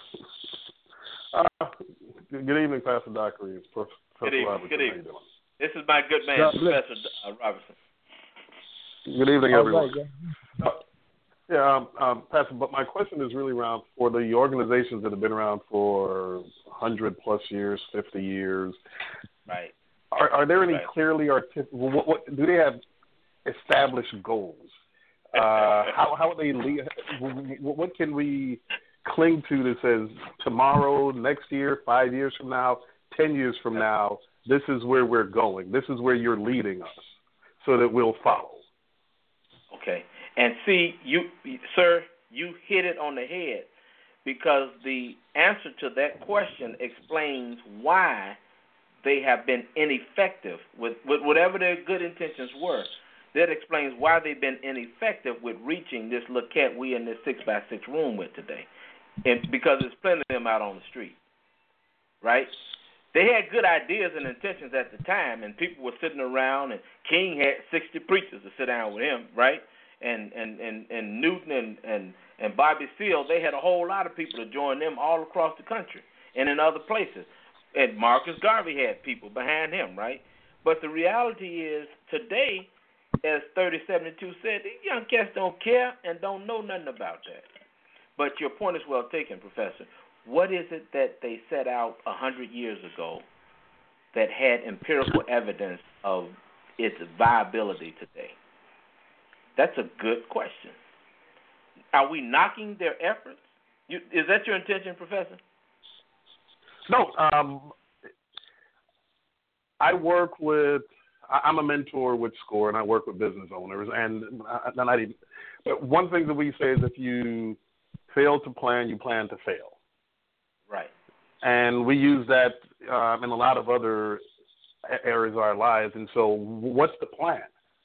Uh, good evening, Pastor Dockery. It's Professor Good evening. Robertson. Good How you evening. doing? This is my good man, God bless. Professor uh, Robertson. Good evening, All everyone. right, yeah. Uh, yeah, um, um, Pastor, but my question is really around for the organizations that have been around for one hundred plus years, fifty years. Right. Are, are there any Right. clearly artic- what, what, do they have established goals? Uh, how how are they? Le- what can we cling to that says tomorrow, next year, five years from now, ten years from now, this is where we're going. This is where you're leading us, so that we'll follow. Okay. And see, you, sir, you hit it on the head, because the answer to that question explains why they have been ineffective with, with whatever their good intentions were. that explains why they've been ineffective with reaching this little cat we in this six by six room with today, and because there's plenty of them out on the street, right? They had good ideas and intentions at the time, and people were sitting around, and King had sixty preachers to sit down with him, right? And and, and, and Newton and, and, and Bobby Seale, they had a whole lot of people to join them all across the country and in other places. And Marcus Garvey had people behind him, right? But the reality is today, as thirty seventy-two said, these young cats don't care and don't know nothing about that. But your point is well taken, Professor. What is it that they set out a hundred years ago that had empirical evidence of its viability today? That's a good question. Are we knocking their efforts? You, is that your intention, Professor? No. Um, I work with. I'm a mentor with SCORE, and I work with business owners. And, and I, but one thing that we say is, if you fail to plan, you plan to fail. Right. And we use that um, in a lot of other areas of our lives. And so, what's the plan?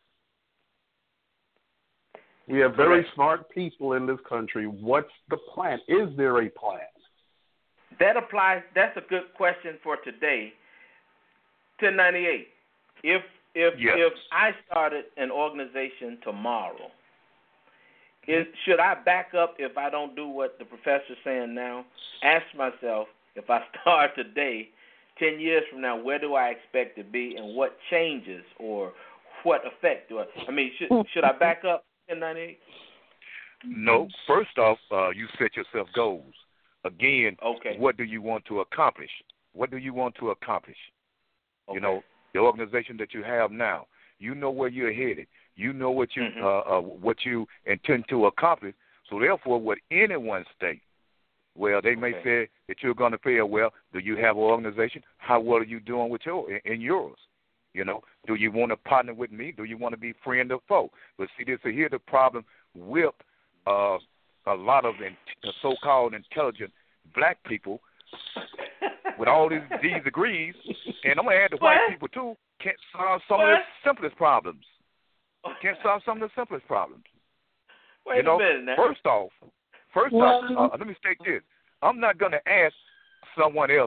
We have very Correct. smart people in this country. What's the plan? Is there a plan? That applies. That's a good question for today. ten ninety-eight. If if Yes. if I started an organization tomorrow, is, should I back up if I don't do what the professor's saying now? Ask myself, if I start today, ten years from now, where do I expect to be, and what changes or what effect do I? I mean, should should I back up ten ninety-eight? No. First off, uh, you set yourself goals. Again, Okay. what do you want to accomplish? What do you want to accomplish? Okay. You know, the organization that you have now, you know where you're headed. You know what you Mhm. uh, uh, what you intend to accomplish. So therefore, what anyone state, well, they may Okay. say that you're going to fail. Well, do you have an organization? How well are you doing with your in, in yours? You know, do you want to partner with me? Do you want to be friend or foe? But see, this here's the problem with uh, a lot of in, so-called intelligent black people with all these, these degrees, and I'm going to add the What? white people too, can't solve some What? of the simplest problems. Can't solve some of the simplest problems. Wait you know, a minute now. first off, first Well- off, uh, let me state this. I'm not going to ask someone else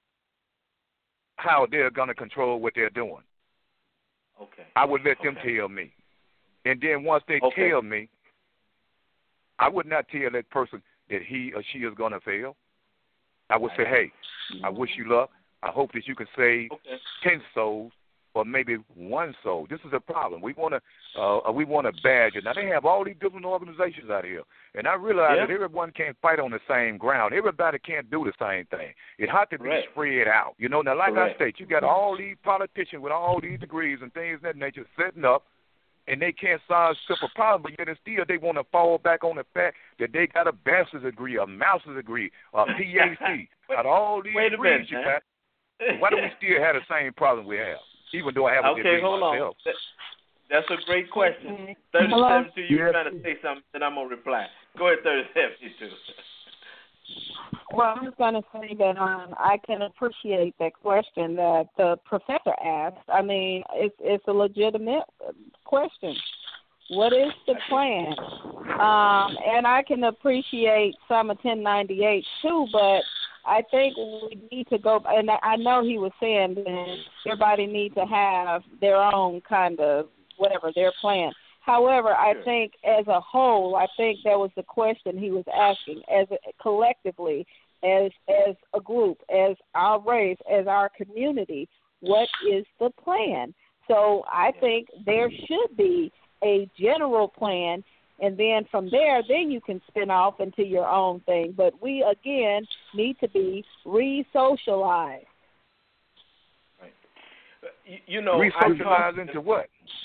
how they're going to control what they're doing. Okay. I would let them Okay. tell me. And then once they Okay. tell me, I would not tell that person that he or she is going to fail. I would say, hey, I wish you luck. I hope that you can save Okay. ten souls or maybe one soul. This is a problem. We want to uh, we want to badge it. Now, they have all these different organizations out here, and I realize Yeah. that everyone can't fight on the same ground. Everybody can't do the same thing. It has to be Correct. spread out. You know, now, like Correct. I state, you got all these politicians with all these degrees and things of that nature setting up, and they can't solve simple problems, but yet and still they want to fall back on the fact that they got a bachelor's degree, a master's degree, a P H D. Out of all these Wait a degrees minute, you man. got, why do we still have the same problem we have, even though I have a Okay, degree hold myself? on. That- That's a great question. Hello? thirty-seven two, you Yes. trying to say something, then I'm going to reply. Go ahead, thirty-seven two. Well, I'm just going to say that um, I can appreciate that question that the professor asked. I mean, it's it's a legitimate question. What is the plan? Um, and I can appreciate some of ten ninety-eight too, but I think we need to go. And I know he was saying that everybody needs to have their own kind of whatever their plan. However, I Sure. think as a whole, I think that was the question he was asking. As a, collectively, as as a group, as our race, as our community, what is the plan? So I think there should be a general plan, and then from there, then you can spin off into your own thing. But we, again, need to be re-socialized. Right. You, you know, Re-socialize into what?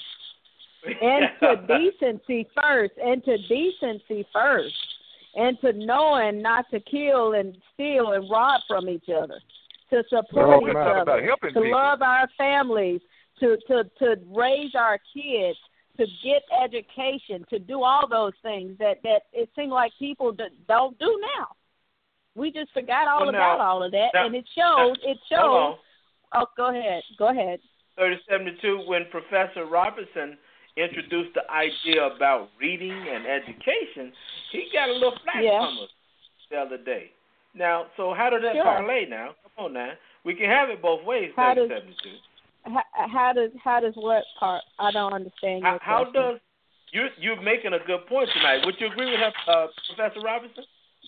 Into decency first, into decency first, into knowing not to kill and steal and rob from each other, to support Well, each we're talking other, about helping to people. love our families, to, to, to raise our kids, to get education, to do all those things that, that it seems like people d- don't do now. We just forgot all Well, now- about all of that, now- and it shows. It shows. Hold on. Oh, go ahead. Go ahead. thirty-seven two, when Professor Robertson introduced the idea about reading and education, he got a little flack Yeah. from us the other day. Now, so how does that Sure. parlay now? Come on now. We can have it both ways, How thirty does- seventy-two. How, how does how does what part? I don't understand your How, how question. does you're you're making a good point tonight? Would you agree with her, uh, Professor Robinson?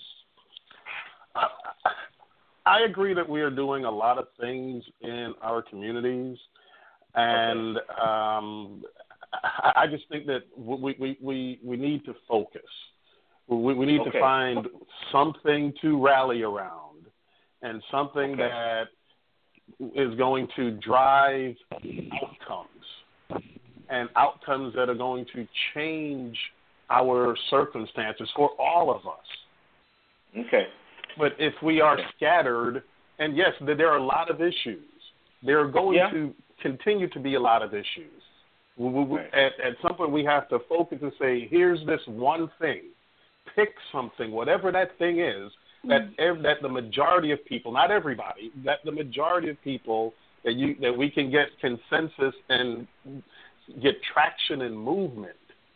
I, I agree that we are doing a lot of things in our communities, and okay. um, I, I just think that we we, we, we need to focus. We, we need okay. to find something to rally around, and something okay. that is going to drive outcomes, and outcomes that are going to change our circumstances for all of us. Okay. But if we are scattered, and yes, there are a lot of issues. There are going yeah. to continue to be a lot of issues. We, we, right. at, at some point, we have to focus and say, here's this one thing. Pick something, whatever that thing is, that ev- that the majority of people, not everybody, that the majority of people, that you that we can get consensus and get traction and movement.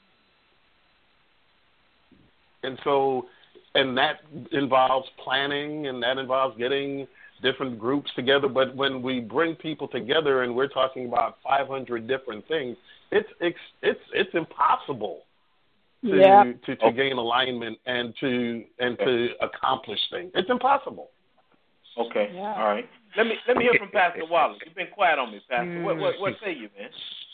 And so, and that involves planning, and that involves getting different groups together. But when we bring people together and we're talking about five hundred different things, it's it's it's, it's impossible to yeah. to, to gain alignment and to and okay. to accomplish things. It's impossible. Okay. Yeah. All right. Let me let me hear from Pastor Wallace. You've been quiet on me, Pastor. What what what say you, man?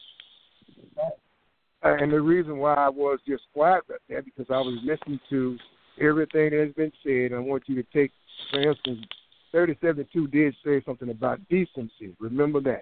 And the reason why I was just quiet about that because I was listening to everything that's been said. I want you to take, for instance, thirty seventy-two did say something about decency. Remember that.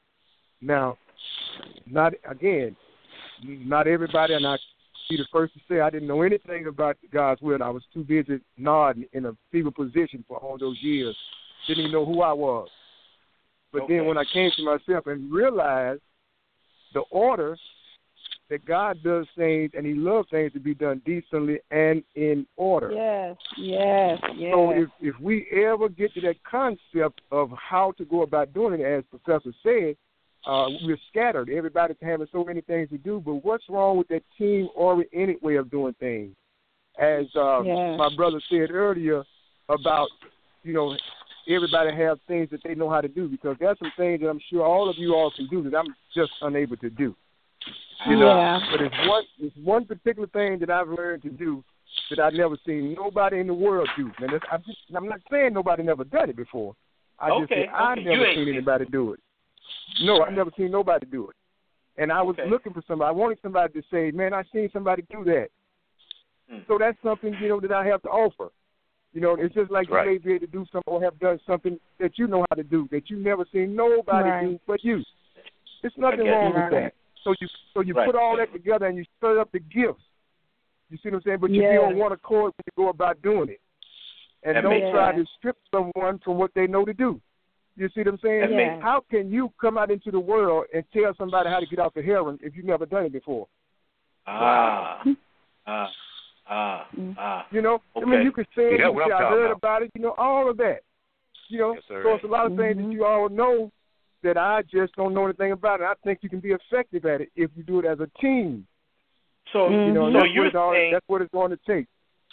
Now, not again, not everybody, and I be the first to say I didn't know anything about God's will. I was too busy nodding in a feeble position for all those years. Didn't even know who I was. But okay. then when I came to myself and realized the order that God does things and he loves things to be done decently and in order. Yes, yes, yes. So if, if we ever get to that concept of how to go about doing it, as Professor said, uh, we're scattered. Everybody's having so many things to do, but what's wrong with that team-oriented way of doing things? As uh, yes. my brother said earlier about, you know, everybody have things that they know how to do, because there's some things that I'm sure all of you all can do that I'm just unable to do. You know, yeah. but it's one it's one particular thing that I've learned to do that I've never seen nobody in the world do. And it's, I'm just I'm not saying nobody never done it before. I okay, just said I've okay. never seen anybody do it. No, I've never seen nobody do it. And I was okay. looking for somebody. I wanted somebody to say, man, I've seen somebody do that. Hmm. So that's something, you know, that I have to offer. You know, it's just like right. you may be able to do something or have done something that you know how to do that you never seen nobody right. do but you. There's nothing wrong right. with that. So you so you right. put all that together and you stir up the gifts. You see what I'm saying? But you yeah. be on one accord when you go about doing it. And that don't try sense. to strip someone from what they know to do. You see what I'm saying? Yeah. How can you come out into the world and tell somebody how to get off the heroin if you've never done it before? Ah. ah. Ah. Ah. You know? Okay. I mean, you could say it, Yeah, you what could say, I'm I talking heard about. about it, you know, all of that. You know? Yes, sir. So it's a lot of things mm-hmm. that you all know that I just don't know anything about it. I think you can be effective at it if you do it as a team. So, mm-hmm. You know, and so that's, you're what it's all, saying, that's what it's going to take.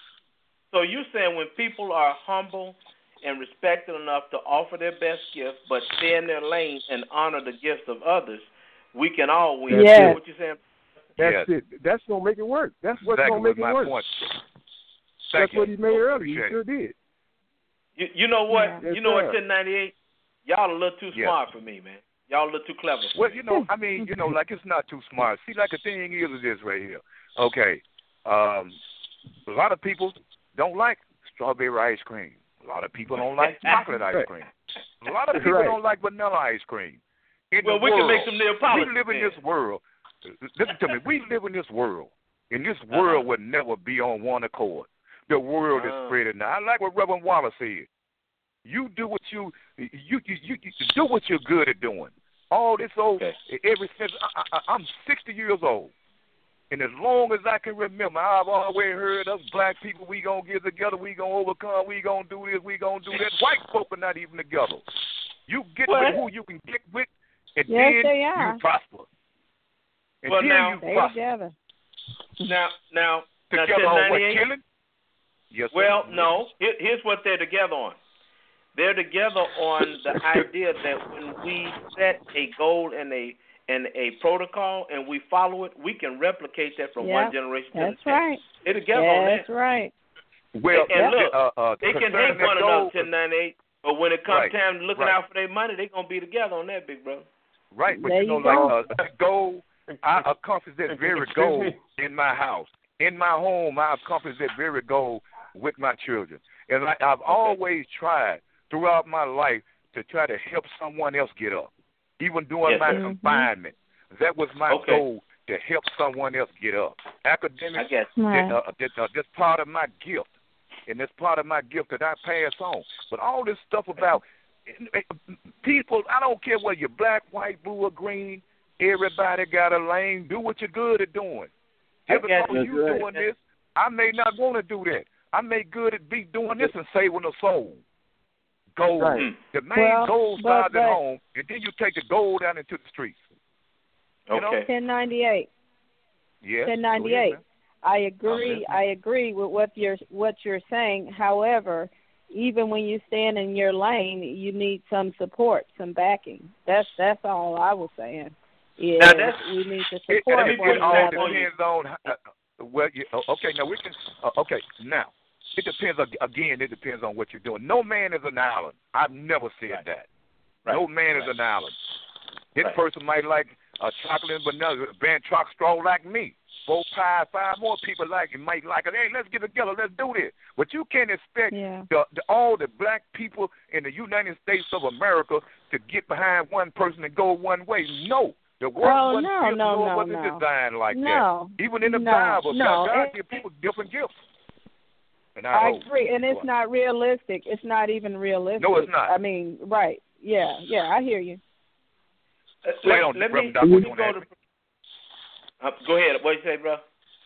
so you're saying when people are humble and respected enough to offer their best gift, but stay in their lane and honor the gifts of others, we can all win. That's Is it. that what you're saying? That's Yes. it. That's going to make it work. That's what's Exactly going to make was it my work. point. That's Thank what you. he made earlier. He Appreciate sure did. You, you know what? Yeah. Yes, you know what, sir. ten ninety-eight? Y'all a little too Yes. smart for me, man. Y'all a little too clever. Well, you know, I mean, you know, like it's not too smart. See, like the thing is, is this right here. Okay, um, a lot of people don't like strawberry ice cream. A lot of people don't like chocolate ice cream. A lot of people Right. don't like vanilla ice cream. In Well, the we world, can make some Neapolitan. we live in then. this world. Listen to me. We live in this world, and this world will never be on one accord. The world is Uh-huh. spreading now. I like what Reverend Wallace said. You do what you you you, you, you do what you're good at doing. All this old Okay. ever since I, I, I'm sixty years old, and as long as I can remember, I've always heard us black people. We gonna get together. We gonna overcome. We gonna do this. We gonna do that. White folk are not even together. You get What? with who you can get with, and Yes, then they are. you prosper. And well, then now, you Stay prosper. together. now, now, now, Together on what, ten ninety-eight? killing? Yes, sir. Well, no. Here, here's what they're together on. They're together on the idea that when we set a goal and a and a protocol and we follow it, we can replicate that from Yep, one generation to the That's next. right. They're together on That's that. right. Well, And- and look, uh, uh, They can concerning hate one that another, goal- ten ninety-eight, but when it comes Right, time to looking right. out for their money, they're going to be together on that, big brother. Right, but There you know, you go. like uh, that goal, I accomplished that very Excuse goal me. in my house. In my home, I accomplished that very goal with my children. And I, I've always tried throughout my life to try to help someone else get up. Even during Yes, my sir. confinement, that was my Okay. goal, to help someone else get up. I Academics, guess. Right. uh, that's, uh, that's part of my gift, and that's part of my gift that I pass on. But all this stuff about people, I don't care whether you're black, white, blue, or green, everybody got a lane. Do what you're good at doing. I Just guess because that's you right. doing this, I may not want to do that. I may good at be doing this and saving a soul. Gold. Right. The main Well, goal but- starts at but- home, and then you take the gold out into the streets. You know? Okay. ten ninety-eight. Yes. ten ninety-eight. I agree. listening. I agree with what you're what you're saying. However, even when you stand in your lane, you need some support, some backing. That's that's all I was saying. Is Now, that's- we need to It, support it, one it all another. depends on uh, well. You, oh, okay, now we can. Uh, okay, now it depends ag- again. It depends on what you're doing. No man is an island. I've never said Right. that. Right. No man is Right. an island. This Right. person might like a chocolate and vanilla, band truck straw like me. Four, five, five more people like it might like it. Hey, let's get together. Let's do this. But you can't expect Yeah. the, the, all the black people in the United States of America to get behind one person and go one way. No. The world Oh, wasn't no, built, no, nor no, was it no. designed like No. that. Even in the No, Bible, no, God, God it- gives people different gifts. And I, I hope. agree, and it's not realistic. It's not even realistic. No, it's not. I mean, right? Yeah, yeah. I hear you. Uh, Wait let, on, let Reverend me, Doc, let what me you go wanna to. ask Uh, go ahead. What you say, bro?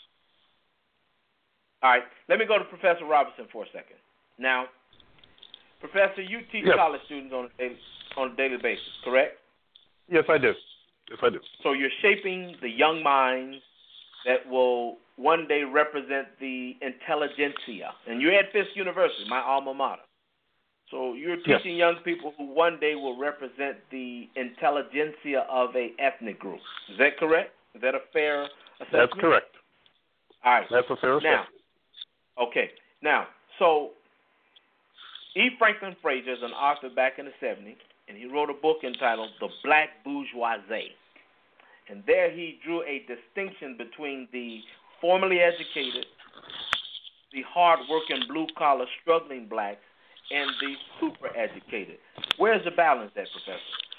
All right. Let me go to Professor Robinson for a second. Now, Professor, you teach Yes. college students on a daily, on a daily basis, correct? Yes, I do. Yes, I do. So you're shaping the young minds that will one day represent the intelligentsia. And you're at Fisk University, my alma mater. So you're Yes. teaching young people who one day will represent the intelligentsia of a ethnic group. Is that correct? Is that a fair assessment? That's correct. All right. That's a fair Now, assessment. okay. Now, so E. Franklin Frazier is an author back in the seventies, and he wrote a book entitled The Black Bourgeoisie. And there he drew a distinction between the formally educated, the hard-working, blue-collar, struggling blacks, and the super-educated. Where's the balance at, Professor?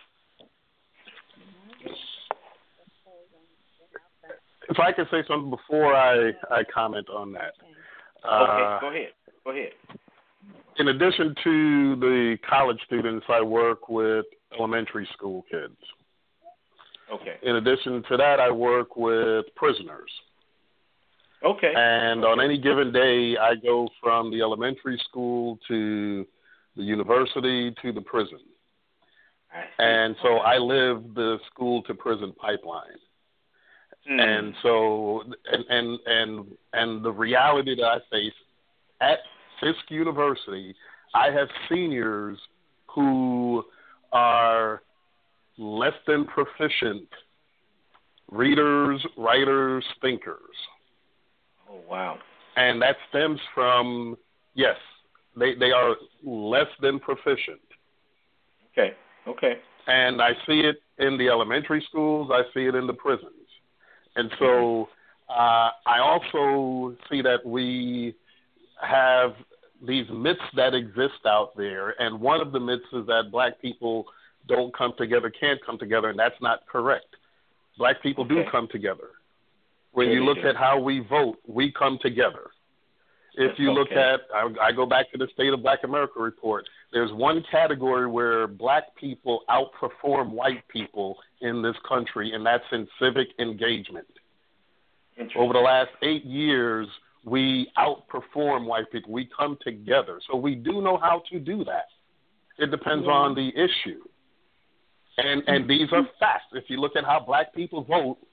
If I could say something before I, I comment on that. Uh, Okay, go ahead. Go ahead. In addition to the college students, I work with elementary school kids. Okay. In addition to that, I work with prisoners. Okay. And okay. on any given day, I go from the elementary school to the university to the prison. I see. And so I live the school to prison pipeline. Mm. And so, and, and, and, and the reality that I face at Fisk University, I have seniors who are less than proficient readers, writers, thinkers. Oh, wow. And that stems from, yes, they, they are less than proficient. Okay. Okay. And I see it in the elementary schools. I see it in the prisons. And so uh, I also see that we have these myths that exist out there. And one of the myths is that black people don't come together, can't come together, and that's not correct. Black people do Okay. come together. When Sure you they look do. at how we vote, we come together. If you look Okay. at, I, I go back to the State of Black America report, there's one category where black people outperform white people in this country, and that's in civic engagement. Interesting. Over the last eight years, we outperform white people. We come together. So we do know how to do that. It depends Yeah. on the issue. And and these are facts. If you look at how black people vote,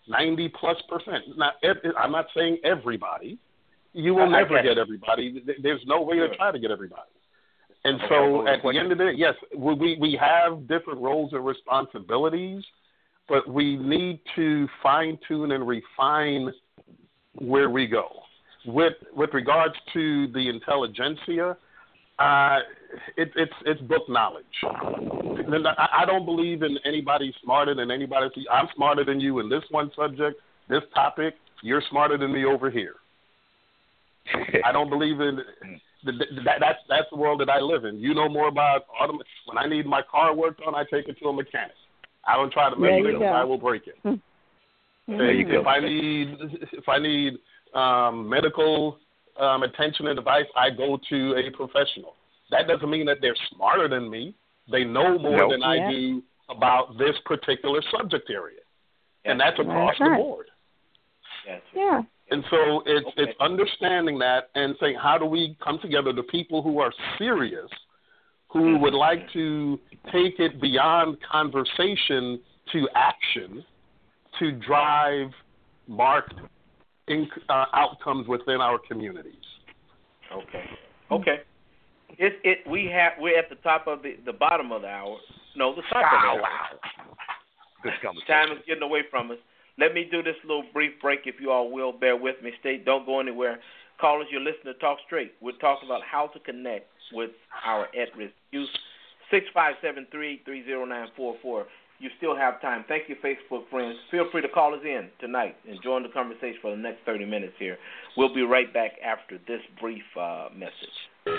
ninety plus percent. Not, I'm not saying everybody. You will I, never I get everybody. There's no way sure. to try to get everybody. And okay, so at the end of the day, yes, we, we have different roles and responsibilities, but we need to fine-tune and refine where we go. With with regards to the intelligentsia, uh, it, it's it's book knowledge. I, I don't believe in anybody smarter than anybody. I'm smarter than you in this one subject, this topic. You're smarter than me over here. I don't believe in that. That's that's the world that I live in. You know more about autom- when I need my car worked on, I take it to a mechanic. I don't try to mess it up. I will break it. There you go. If I need if I need um, medical um, attention and advice, I go to a professional. That doesn't mean that they're smarter than me. They know more nope. than yeah. I do about this particular subject area, yes. and that's across that's right. the board. Yes. Yeah. And so it's okay. it's understanding that and saying, how do we come together, the people who are serious, who would like to take it beyond conversation to action, to drive marked in, uh, outcomes within our communities. Okay. Okay. It it we have we're at the top of the, the bottom of the hour. No, the top of the hour. Good conversation. Time is getting away from us. Let me do this little brief break, if you all will. Bear with me. Stay. Don't go anywhere. Callers, you're listening to Talk Straight. We're talking about how to connect with our at-risk youth. six five seven, three eight three, zero nine four four. You still have time. Thank you, Facebook friends. Feel free to call us in tonight and join the conversation for the next thirty minutes here. We'll be right back after this brief uh, message.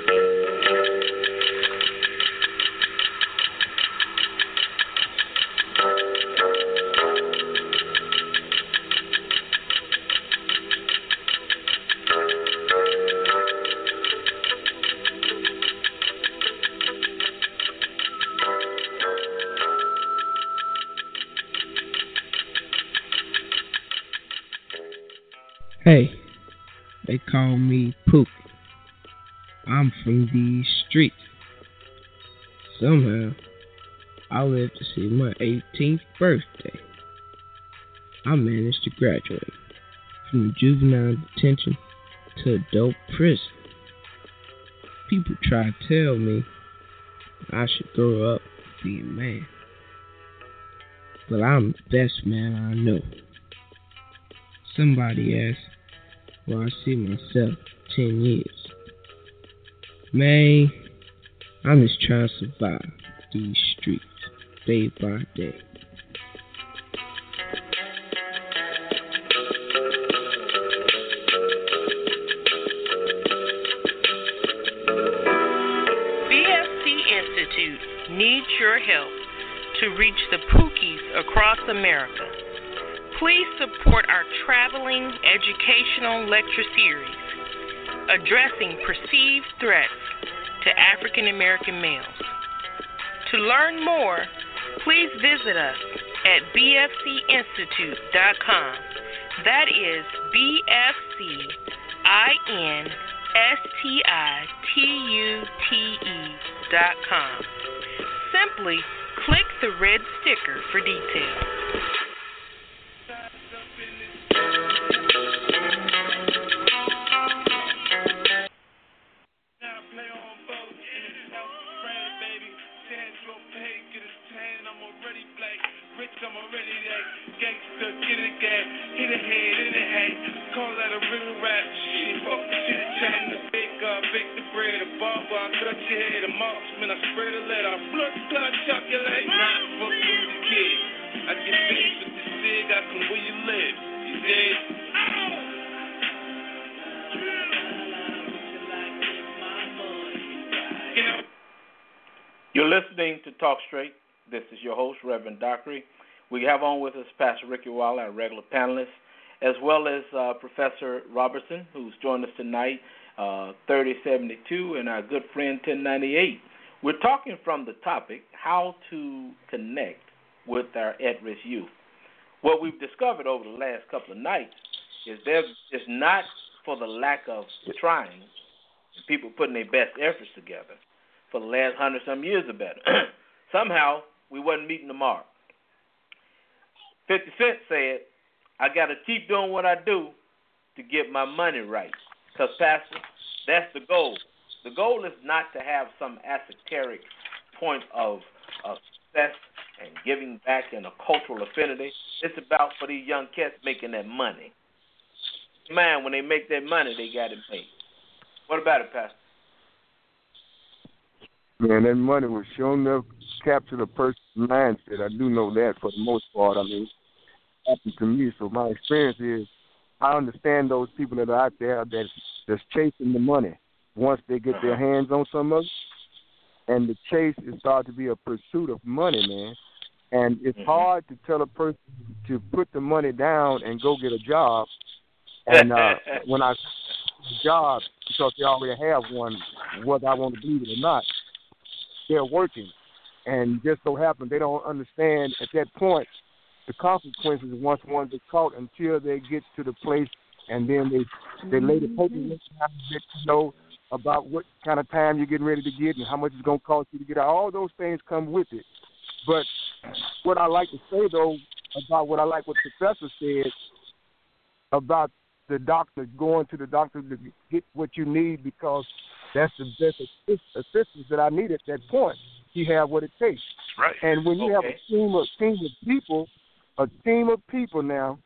Hey, they call me Pook. I'm from these streets. Somehow, I lived to see my eighteenth birthday. I managed to graduate from juvenile detention to adult prison. People try to tell me I should grow up and be a man. But I'm the best man I know. Somebody asked where I see myself ten years. Man, I'm just trying to survive these streets day by day. B F C Institute needs your help to reach the Pookies across America. Please support our traveling educational lecture series addressing perceived threats to African American males. To learn more, please visit us at b f c institute dot com. That is B F C I N S T I T U T E dot com. Simply click the red sticker for details. You're listening to Talk Straight. This is your host, Reverend Dockery. We have on with us Pastor Ricky Waller, our regular panelist, as well as uh, Professor Robertson, who's joined us tonight, uh, thirty seventy-two, and our good friend ten ninety-eight. We're talking from the topic, how to connect with our at-risk youth. What we've discovered over the last couple of nights is there is not for the lack of trying, people putting their best efforts together for the last hundred some years or better. Somehow we wasn't meeting the mark. Fifty Cent said, I got to keep doing what I do to get my money right. Because, Pastor, that's the goal. The goal is not to have some esoteric point of, of success and giving back and a cultural affinity. It's about for these young cats making that money. Man, when they make that money, they got it made. What about it, Pastor? Man, that money was sure enough capture the person's mindset. I do know that for the most part. I mean, it happened to me. So my experience is I understand those people that are out there that's, that's chasing the money once they get their hands on some of it. And the chase is starting to be a pursuit of money, man. And it's mm-hmm. hard to tell a person to put the money down and go get a job. And uh, when I job, because they already have one, whether I want to believe it or not, they're working. And just so happens they don't understand at that point the consequences once one gets caught until they get to the place and then they they lay the paperwork down and get to know about what kind of time you're getting ready to get and how much it's going to cost you to get out. All those things come with it. But what I like to say, though, about what I like what the professor said about the doctor, going to the doctor to get what you need because that's the best assistance that I need at that point. You have what it takes. Right. And when you okay. have a team of team of people, a team of people now,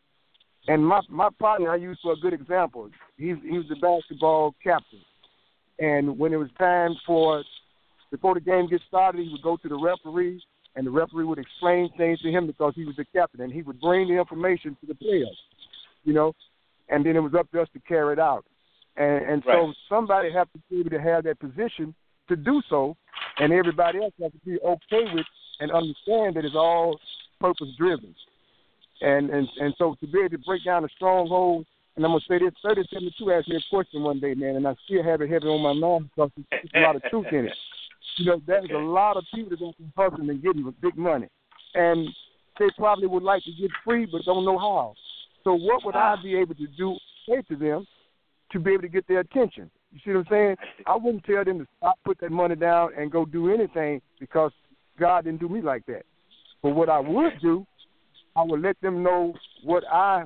and my my partner I use for a good example. He's he was the basketball captain, and when it was time for before the game gets started, he would go to the referee, and the referee would explain things to him because he was the captain, and he would bring the information to the players, you know, and then it was up to us to carry it out. And, and right. so somebody has to be able to have that position to do so, and everybody else has to be okay with and understand that it's all purpose-driven. And, and and so to be able to break down the stronghold, and I'm going to say this, thirty seventy-two asked me a question one day, man, and I still have it heavy on my mind because there's a lot of truth in it. You know, there's okay. a lot of people that don't be hustling and getting big money, and they probably would like to get free but don't know how. So what would I be able to do, say to them, to be able to get their attention? You see what I'm saying? I wouldn't tell them to stop, put that money down, and go do anything because God didn't do me like that. But what I would do, I would let them know what I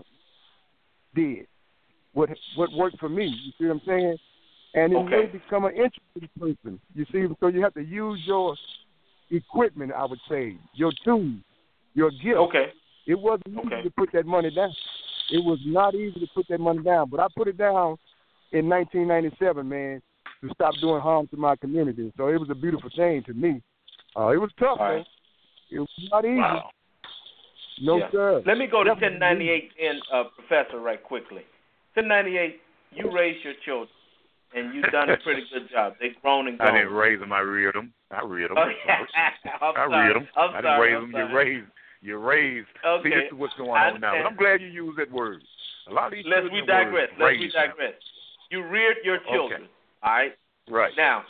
did, what what worked for me. You see what I'm saying? And it okay. may become an interesting person. You see, so you have to use your equipment, I would say, your tools, your gift. Okay. It wasn't easy okay. to put that money down. It was not easy to put that money down, but I put it down in nineteen ninety-seven, man, to stop doing harm to my community. So it was a beautiful thing to me. Uh, it was tough, All man. right. It was not easy. Wow. No, yeah. sir. Let me go to Definitely. ten ninety-eight and uh, Professor right quickly. ten ninety-eight, you raised your children, and you've done a pretty good job. They've grown and grown. I didn't raise them. I reared them. I reared them. Oh, yeah. I reared them. I'm I didn't sorry, raise I'm them. sorry. You raised. You raised. Okay. See, this is what's going I on now. But I'm glad you used that word. A lot of these Let's we digress. Let's we digress. You reared your children. Okay. All right? Right. Now,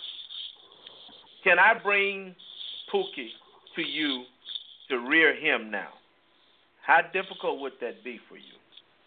can I bring Pookie to you to rear him now? How difficult would that be for you?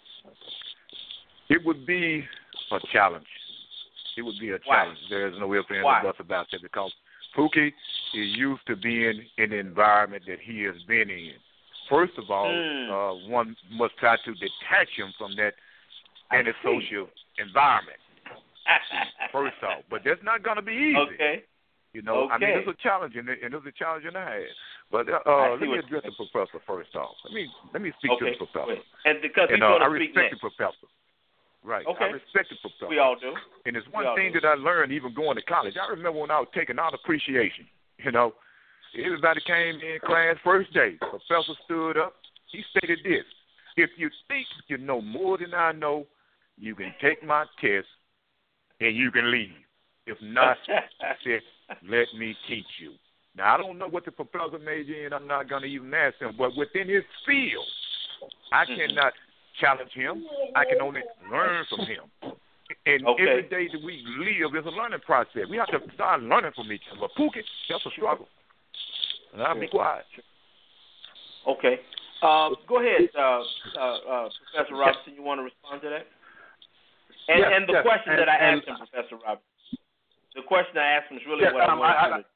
It would be a challenge. It would be a Why? challenge. There's no ifs, ands, Why? or buts about that because Pookie is used to being in the environment that he has been in. First of all, mm. uh, one must try to detach him from that antisocial environment. First off, but that's not going to be easy. Okay. You know, okay. I mean, it's a challenge, and it, and it's a challenge in the head. But uh, uh, let me address the professor first off. Let me let me speak okay. to the professor. Wait. And because and, he's uh, going to I speak respect next. the professor. Right. Okay. I respect the professor. We all do. And it's one we thing do. that I learned even going to college. I remember when I was taking out appreciation. You know, everybody came in class first day. The professor stood up. He stated this: if you think you know more than I know, you can take my test and you can leave. If not, I said, let me teach you. Now, I don't know what the professor major in. I'm not going to even ask him. But within his field, I cannot challenge him. I can only learn from him. And okay. every day that we live is a learning process. We have to start learning from each other. But Pookie, that's a struggle. And I'll be quiet. Okay. Um, go ahead, uh, uh, uh, Professor Robinson. You want to respond to that? And, yes, and the yes. question and, that I and, asked him, Professor Robinson, the question I asked him is really yes, what um, I I wanted to.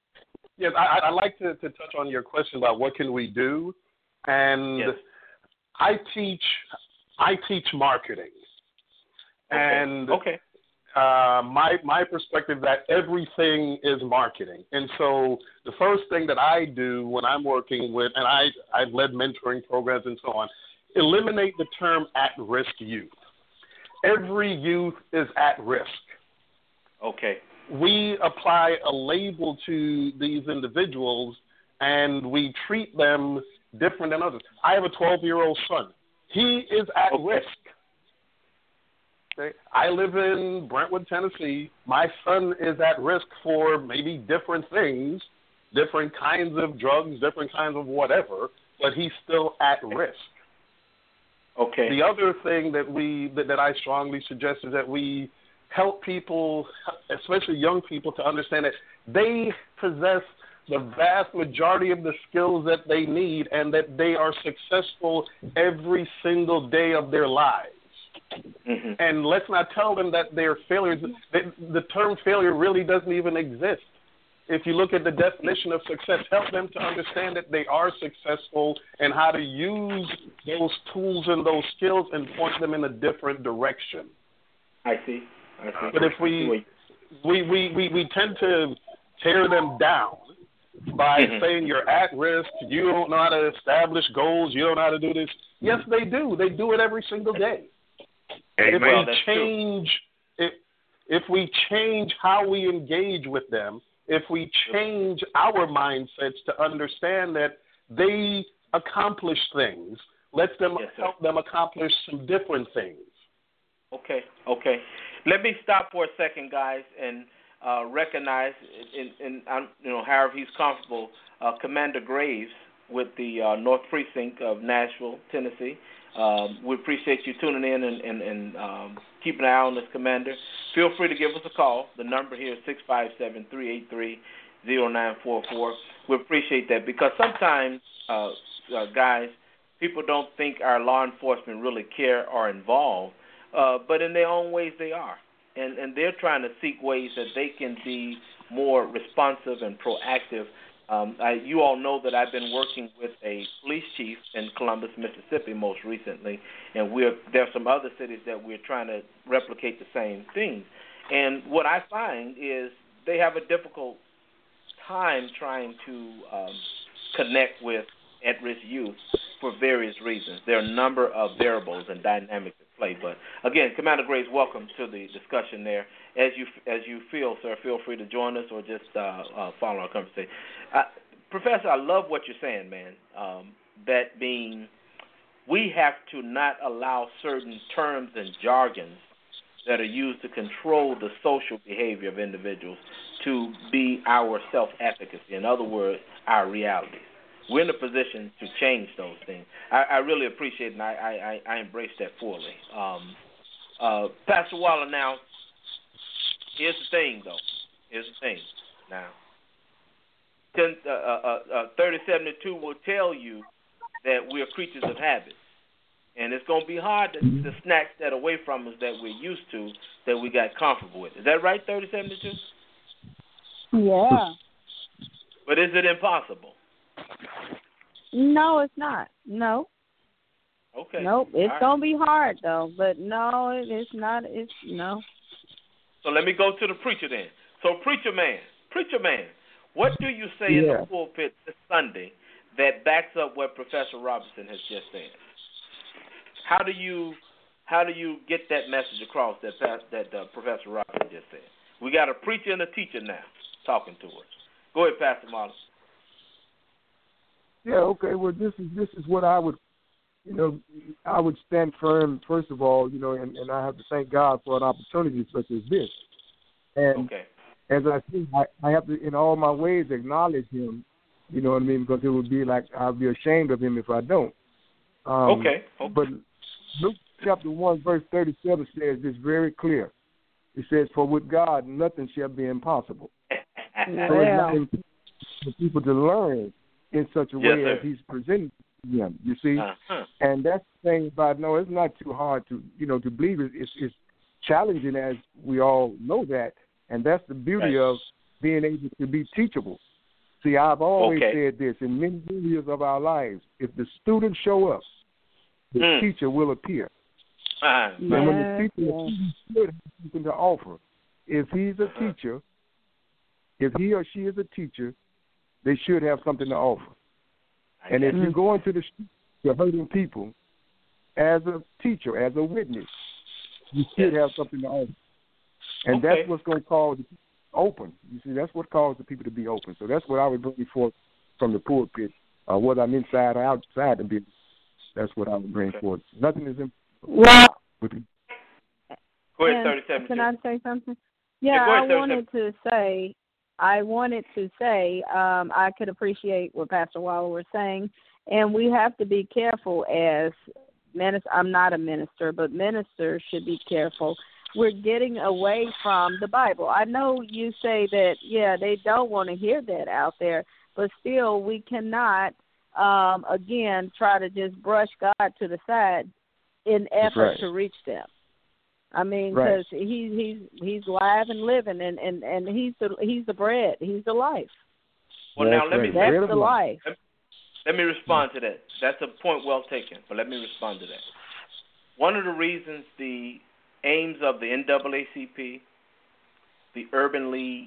Yes, I, I'd like to, to touch on your question about what can we do. And yes. I teach I teach marketing, Okay. and Okay. uh, my my perspective that everything is marketing. And so the first thing that I do when I'm working with, and I I've led mentoring programs and so on, eliminate the term at-risk youth. Every youth is at risk. Okay. We apply a label to these individuals, and we treat them different than others. I have a twelve-year-old son. He is at Okay. risk. Okay? I live in Brentwood, Tennessee. My son is at risk for maybe different things, different kinds of drugs, different kinds of whatever, but he's still at risk. Okay. The other thing that we that, that I strongly suggest is that we help people, especially young people, to understand that they possess the vast majority of the skills that they need and that they are successful every single day of their lives. Mm-hmm. And let's not tell them that they're failures. The, the term failure really doesn't even exist. If you look at the definition of success, help them to understand that they are successful and how to use those tools and those skills and point them in a different direction. I see. I see. But if we we, we, we, we tend to tear them down by Mhm. saying you're at risk, you don't know how to establish goals, you don't know how to do this. Yes, they do. They do it every single day. Amen. If Well, we that's change, if, if we change how we engage with them, if we change our mindsets to understand that they accomplish things, let them Yes, sir. help them accomplish some different things. Okay, okay. Let me stop for a second, guys, and uh, recognize, in, in, in, you know, however he's comfortable, uh, Commander Graves with the uh, North Precinct of Nashville, Tennessee. Um, we appreciate you tuning in and, and, and um, keeping an eye on this, Commander. Feel free to give us a call. The number here is six five seven, three eight three, zero nine four four. We appreciate that because sometimes, uh, uh, guys, people don't think our law enforcement really care or involved, uh, but in their own ways they are. And, and they're trying to seek ways that they can be more responsive and proactive. Um, I, you all know that I've been working with a police chief in Columbus, Mississippi, most recently, and we're there are some other cities that we're trying to replicate the same thing. And what I find is they have a difficult time trying to um, connect with at-risk youth for various reasons. There are a number of variables and dynamics at play. But again, Commander Graves, welcome to the discussion there. As you as you feel, sir, feel free to join us or just uh, uh, follow our conversation. Uh, Professor, I love what you're saying, man. Um, that being, we have to not allow certain terms and jargons that are used to control the social behavior of individuals to be our self-efficacy. In other words, our realities. We're in a position to change those things. I, I really appreciate it, and I, I, I embrace that fully. Um, uh, Pastor Waller, now, here's the thing, though. Here's the thing. Now, ten, uh, uh, uh, thirty seventy-two will tell you that we're creatures of habit. And it's going to be hard to, to snatch that away from us that we're used to, that we got comfortable with. Is that right, thirty seventy-two? Yeah. But is it impossible? No, it's not. No. Okay. Nope. It's right. gonna be hard though. But no, it, it's not. It's no. So let me go to the preacher then. So preacher man, preacher man, what do you say in Yeah. the pulpit this Sunday that backs up what Professor Robinson has just said? How do you how do you get that message across that that uh, Professor Robinson just said? We got a preacher and a teacher now talking to us. Go ahead, Pastor Marlon. Yeah, okay. Well, this is this is what I would, you know, I would stand firm. First of all, you know, and, and I have to thank God for an opportunity such as this. And Okay. as I see, I, I have to, in all my ways, acknowledge Him. You know what I mean? Because it would be like I'd be ashamed of Him if I don't. Um, okay. okay. But Luke chapter one, verse thirty-seven says this very clear. It says, "For with God nothing shall be impossible." So it's Yeah. not impossible for people to learn in such a Yes, way sir. as He's presented to them. You see, Uh-huh. and that's the thing about no, it's not too hard to you know to believe it. It's, it's challenging, as we all know that, and that's the beauty Right. of being able to be teachable. See, I've always Okay. said this in many areas of our lives: if the students show up, the mm. teacher will appear. Uh, and when the teacher yeah. should have something to offer. If he's a uh-huh. teacher, if he or she is a teacher, they should have something to offer. I And if guess. you go into the street, you're hurting people, as a teacher, as a witness, you should Yes. have something to offer. And Okay. that's what's going to cause the people open. You see, that's what causes the people to be open. So that's what I would bring forth from the pulpit, uh, whether I'm inside or outside the business. That's what I would bring Okay. forth. Nothing is impossible. Well, with Go ahead, and thirty-seven. can Jim. I say something? Yeah, Yeah, go ahead, I thirty-seven. wanted to say, I wanted to say, um, I could appreciate what Pastor Waller was saying, and we have to be careful as ministers. I'm not a minister, but ministers should be careful. We're getting away from the Bible. I know you say that, yeah, they don't want to hear that out there, but still we cannot, um, again, try to just brush God to the side in effort right. to reach them. I mean, Right. because he, he's he's live and living, and, and, and he's the he's the bread, he's the life. Well, now That's let me right. let, Bread That's of the life. life. let me respond to that. That's a point well taken, but let me respond to that. One of the reasons the aims of the N double A C P, the Urban League,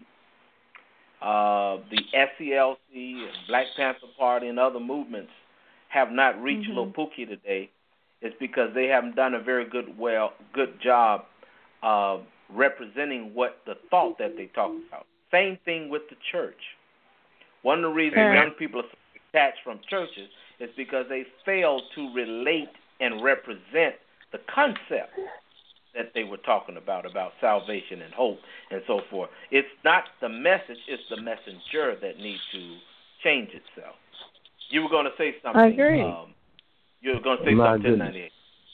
uh, the S C L C, and Black Panther Party, and other movements have not reached Mhm. Lil Pookie today is because they haven't done a very good well good job uh, representing what the thought that they talk about. Same thing with the church. One of the reasons Sure. young people are so detached from churches is because they fail to relate and represent the concept that they were talking about, about salvation and hope and so forth. It's not the message, it's the messenger that needs to change itself. You were going to say something. I agree. Um, you were going to say My something, goodness. ninety-eight.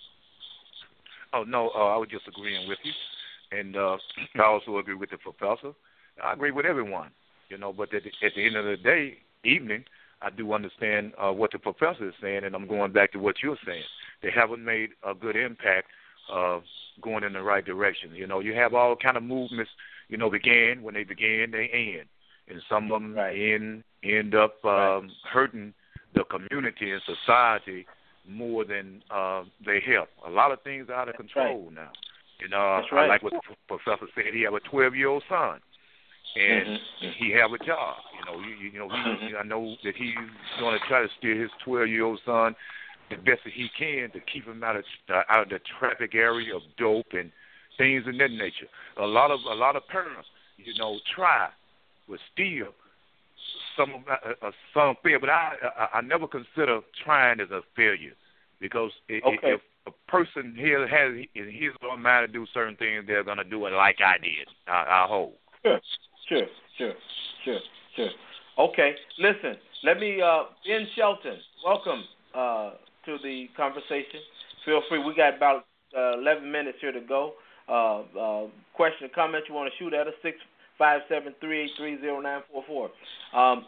Oh, no, uh, I was just agreeing with you. And uh, I also agree with the professor. I agree with everyone, you know, but at the, at the end of the day, evening, I do understand uh, what the professor is saying, and I'm going back to what you're saying. They haven't made a good impact uh, going in the right direction. You know, you have all kind of movements, you know, begin. When they begin, they end. And some of them Right. end, end up um, Right. hurting the community and society more than uh, they help. A lot of things are out of control right. now. You know, That's I right. like what the professor said. He have a twelve-year-old son, and Mm-hmm. he have a job. You know, you, you know, he, Mhm. I know that he's going to try to steer his twelve-year-old son the best that he can to keep him out of uh, out of the traffic area of dope and things of that nature. A lot of a lot of parents, you know, try, but still some of my- uh, uh, some fail. But I, I I never consider trying as a failure because it, Okay. if a person here has in his own mind to do certain things, they're going to do it like I did. I, I hope. Sure, sure, sure, sure, sure. Okay, listen, let me, uh, Ben Shelton, welcome uh, to the conversation. Feel free, we got about uh, eleven minutes here to go. Uh, uh, question or comment you want to shoot at us, six five seven, three eight three, zero nine four four. Um,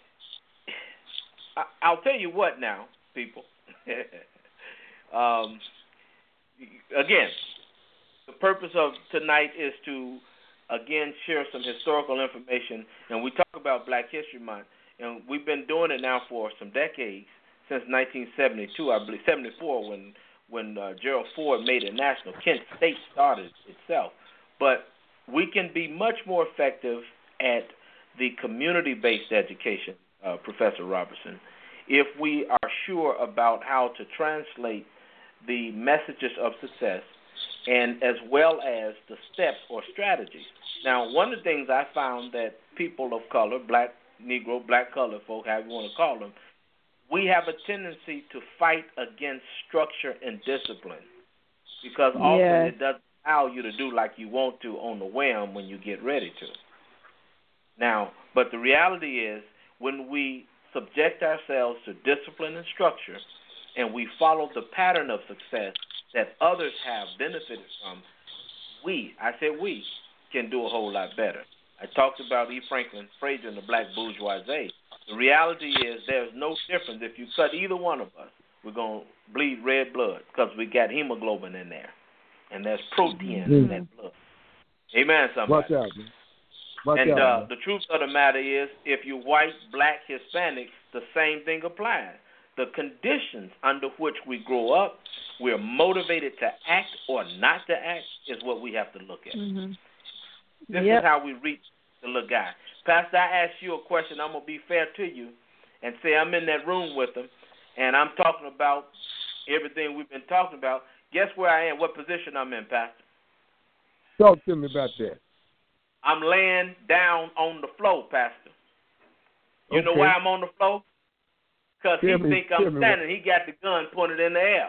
I, I'll tell you what now, people. um, again, the purpose of tonight is to again share some historical information, and we talk about Black History Month, and we've been doing it now for some decades, since nineteen seventy-two, I believe, seventy-four, when when uh, Gerald Ford made it national. Kent State started itself, but we can be much more effective at the community-based education, uh, Professor Robertson, if we are sure about how to translate the messages of success and as well as the steps or strategies. Now, one of the things I found that people of color, black, Negro, black, colored folk, however you want to call them, we have a tendency to fight against structure and discipline because often Yes. it doesn't allow you to do like you want to on the whim when you get ready to. Now, but the reality is when we subject ourselves to discipline and structure and we follow the pattern of success that others have benefited from, we, I said we, can do a whole lot better. I talked about E. Franklin Frazier and the black bourgeoisie. The reality is there's no difference. If you cut either one of us, we're going to bleed red blood because we got hemoglobin in there, and there's protein Mm-hmm. in that blood. Amen, somebody. Watch out, man. Watch and out, uh, man. the truth of the matter is, if you're white, black, Hispanic, the same thing applies. the conditions under which we grow up, we're motivated to act or not to act, is what we have to look at. Mm-hmm. This yep. is how we reach the little guy. Pastor, I asked you a question. I'm going to be fair to you and say I'm in that room with him, and I'm talking about everything we've been talking about. Guess where I am, what position I'm in, Pastor? Talk to me about that. I'm laying down on the floor, Pastor. You okay. know why I'm on the floor? Because he me, think I'm standing. He got the gun pointed in the air.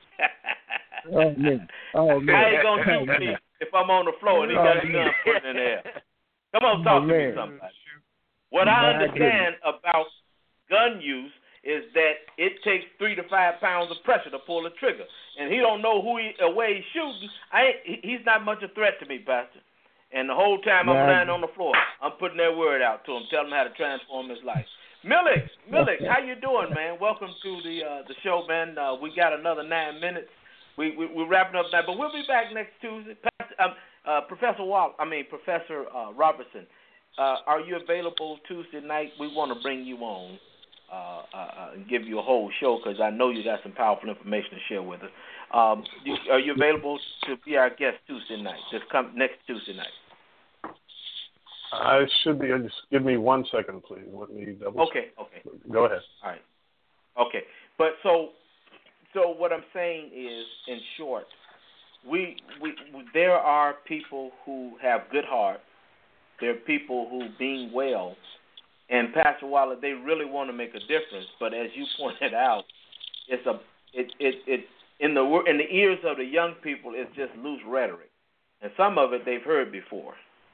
oh, man. Oh, man. I ain't going to shoot me if I'm on the floor and he got the gun pointed in the air. Come on, talk oh, to me, somebody. What I understand about gun use is that it takes three to five pounds of pressure to pull a trigger. And he don't know who he, or where he's shooting. I ain't, he's not much a threat to me, Pastor. And the whole time I'm lying on the floor, I'm putting that word out to him, telling him how to transform his life. Milik, Milik, how you doing, man? Welcome to the uh, the show, man. Uh, we got another nine minutes. We, we we're wrapping up now, but we'll be back next Tuesday. Pastor, um, uh, Professor Wall, I mean Professor uh, Robertson, uh, are you available Tuesday night? We want to bring you on uh, uh, and give you a whole show because I know you got some powerful information to share with us. Um, you, are you available to be our guest Tuesday night? Just come next Tuesday night. I should be. Just give me one second, please. Let me double. Okay. Okay. Go ahead. All right. Okay. But so, so what I'm saying is, in short, we we there are people who have good heart. There are people who, being well, and Pastor Waller, they really want to make a difference. But as you pointed out, it's a it it it in the in the ears of the young people, it's just loose rhetoric, and some of it they've heard before.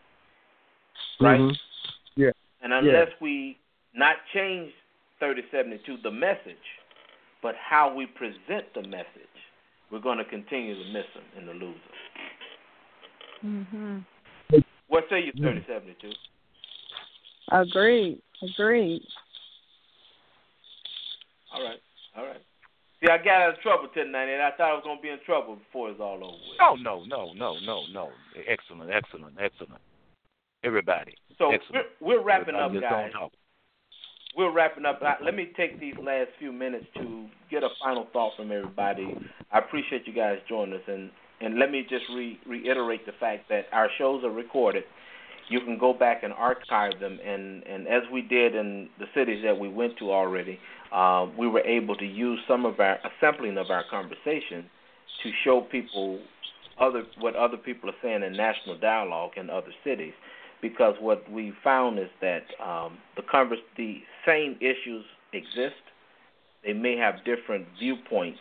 Right? Mm-hmm. Yeah. And unless yeah. we not change thirty seventy-two, the message, but how we present the message, we're going to continue to miss them and to lose them. Mm-hmm. What say you, thirty seventy-two? Agreed. Agreed. All right. All right. See, I got out of trouble tonight, and I thought I was going to be in trouble before it's all over with. Oh, no, no, no, no, no. Excellent, excellent, excellent. Everybody. So excellent. We're, we're wrapping Everybody up, guys. We're wrapping up. Let me take these last few minutes to get a final thought from everybody. I appreciate you guys joining us, and, and let me just re- reiterate the fact that our shows are recorded. You can go back and archive them, and, and as we did in the cities that we went to already, uh, we were able to use some of our a sampling of our conversation to show people other what other people are saying in national dialogue in other cities. Because what we found is that um, the converse, the same issues exist. They may have different viewpoints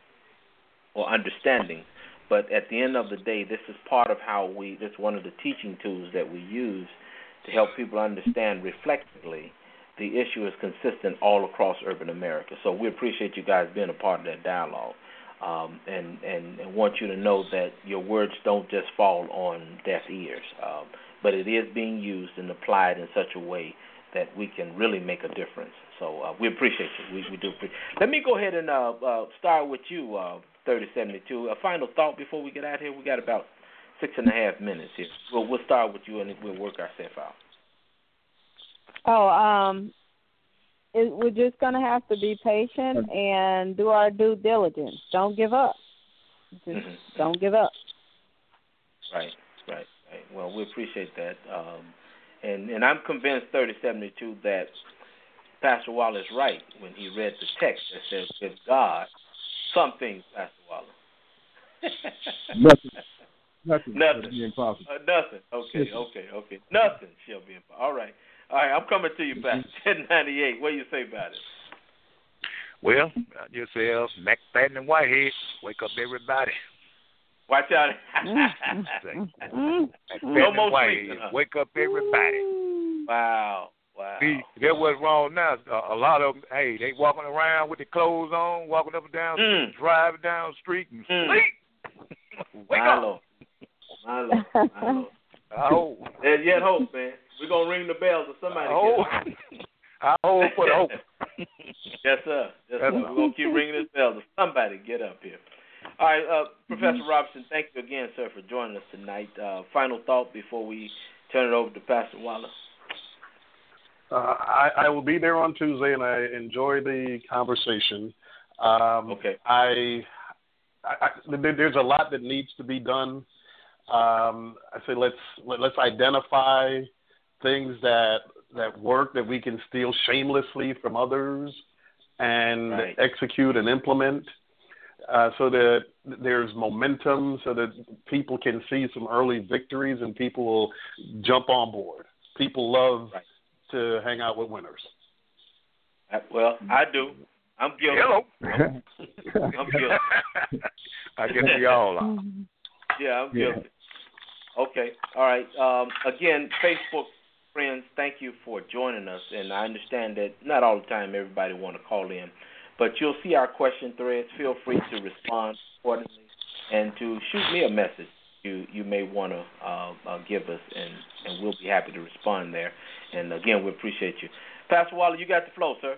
or understanding, but at the end of the day, this is part of how we, this is one of the teaching tools that we use to help people understand reflexively the issue is consistent all across urban America. So we appreciate you guys being a part of that dialogue um, and, and, and want you to know that your words don't just fall on deaf ears. Um, but it is being used and applied in such a way that we can really make a difference. So uh, we appreciate you. We, we do appreciate Let me go ahead and uh, uh, start with you, uh, thirty seventy-two. A final thought before we get out here. We got about six and a half minutes here. We'll, we'll start with you and we'll work ourselves out. Oh, um, it, we're just going to have to be patient and do our due diligence. Don't give up. Just mm-hmm. don't give up. Right, right. Well, we appreciate that. Um, and, and I'm convinced, thirty seventy-two, that Pastor Waller is right when he read the text that says, with God, some things, Pastor Waller. Nothing. Nothing. Nothing. Be impossible. Uh, nothing. Okay, okay, okay. Nothing shall be impossible. All right. All right, I'm coming to you, Pastor. ten ninety-eight. What do you say about it? Well, yourself, McFadden and Whitehead, wake up everybody. Watch out. No more sleeping, huh? Wake up everybody. Wow. Wow. See, that's what's wrong now. A, a lot of them, hey, they walking around with their clothes on, walking up and down, mm. driving down the street and mm. sleep. Wake My up. Lord. My Lord. My Lord. I hope. There's yet hope, man. We're going to ring the bells for somebody I hope. I hope for the hope. Yes, sir. Yes, sir. We're going to keep ringing this bell for somebody get up here. All right, uh, Professor mm-hmm. Robertson, thank you again, sir, for joining us tonight. Uh, final thought before we turn it over to Pastor Waller. Uh, I, I will be there on Tuesday, and I enjoy the conversation. Um, okay. I, I, I there's a lot that needs to be done. Um, I say let's let, let's identify things that that work that we can steal shamelessly from others and right. execute and implement, uh, so that there's momentum, so that people can see some early victories and people will jump on board. People love right. to hang out with winners. Well, I do. I'm guilty. Hello. I'm guilty. I guess we all are. Yeah, I'm guilty. Yeah. Okay. All right. Um, again, Facebook friends, thank you for joining us. And I understand that not all the time everybody want to call in, but you'll see our question threads. Feel free to respond accordingly and to shoot me a message you you may want to uh, uh, give us, and, and we'll be happy to respond there. And again, we appreciate you. Pastor Waller, you got the flow, sir.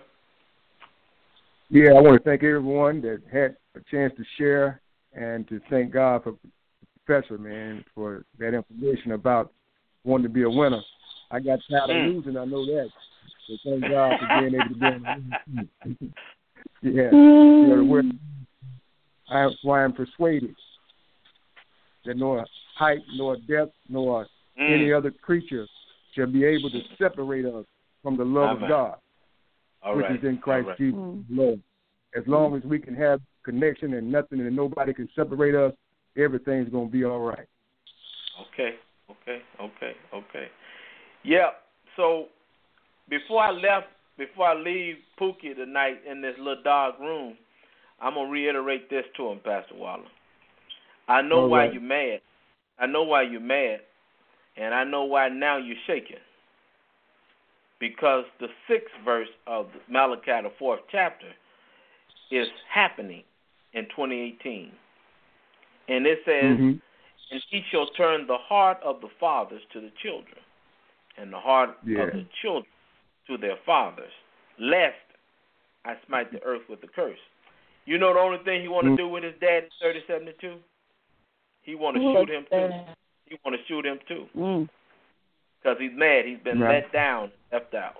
Yeah, I want to thank everyone that had a chance to share, and to thank God for Professor, man, for that information about wanting to be a winner. I got tired of mm. losing, I know that. So thank God for being able to be on the winning. Yeah. Mm. You know, where I, why I'm persuaded that nor height, nor depth, nor mm. any other creature shall be able to separate us from the love Amen. of God, All which right. is in Christ right. Jesus, Mm. Lord. As long as we can have connection and nothing and nobody can separate us, everything's going to be all right. Okay, okay, okay, okay. Yeah, so before I left, before I leave Pookie tonight in this little dark room, I'm going to reiterate this to him, Pastor Waller. I know all why right. you're mad. I know why you're mad, and I know why now you're shaking. Because the sixth verse of Malachi, the fourth chapter, is happening in twenty eighteen. And it says, mm-hmm. and he shall turn the heart of the fathers to the children, and the heart yeah. of the children to their fathers, lest I smite the earth with a curse. You know the only thing he want to mm-hmm. do with his dad in thirty seventy-two? He want to shoot him too. He want to shoot him too. Mm. Because he's mad. He's been right. let down, left out.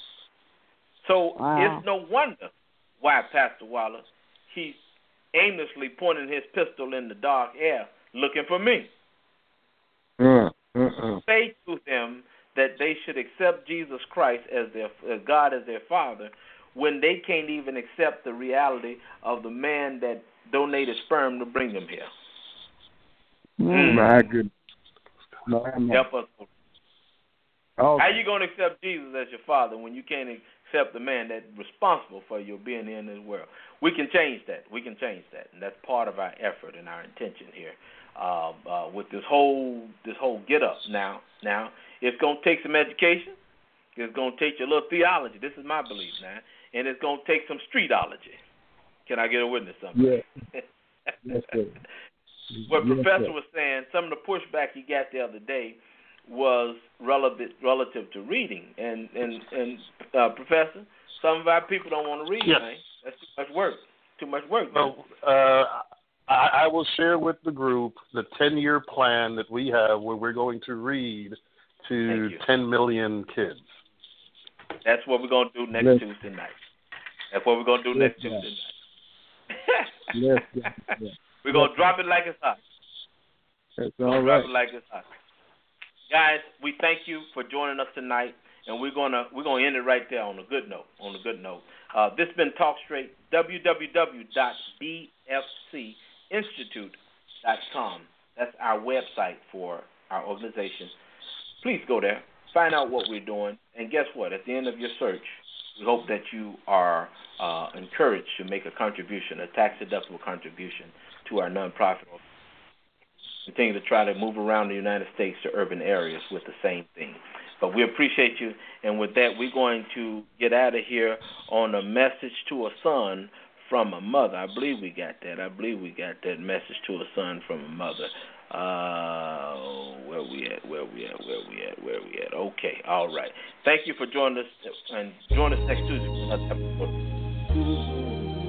So Wow. it's no wonder why Pastor Waller, he's aimlessly pointing his pistol in the dark air, looking for me. Uh, uh-uh. Say to them that they should accept Jesus Christ as their as God as their Father, when they can't even accept the reality of the man that donated sperm to bring them here. Mm. My goodness. My, my. Help us. Oh. How you going to accept Jesus as your Father when you can't accept the man that's responsible for your being in this world? We can change that. We can change that, and that's part of our effort and our intention here. Uh, uh, with this whole this whole get up now, now it's going to take some education. It's going to take a little theology. This is my belief now, and it's going to take some streetology. Can I get a witness? Something? Yeah. Yes, sir. What yes, Professor sir. was saying, some of the pushback he got the other day was relative relative to reading, and and and uh, Professor, some of our people don't want to read, yes. man. That's too much work. Too much work. Well, uh, I, I will share with the group the ten-year plan that we have, where we're going to read to ten million kids. That's what we're gonna do next yes. Tuesday night. That's what we're gonna do yes, next Tuesday night. yes, yes, yes. We're gonna yes. drop it like it's hot. That's we're all gonna right. Drop it like it's hot. Guys, we thank you for joining us tonight, and we're gonna we're gonna end it right there on a good note. On a good note. Uh, this has been Talk Straight. w w w dot b f c institute dot com. That's our website for our organization. Please go there, find out what we're doing, and guess what? At the end of your search, we hope that you are uh, encouraged to make a contribution, a tax-deductible contribution to our nonprofit organization. Continue to try to move around the United States to urban areas with the same thing. But we appreciate you, and with that, we're going to get out of here on a message to a son from a mother. I believe we got that. I believe we got that message to a son from a mother. Uh, where we at? Where we at? Where we at? Where we at? Okay, all right. Thank you for joining us, and join us next Tuesday for another episode.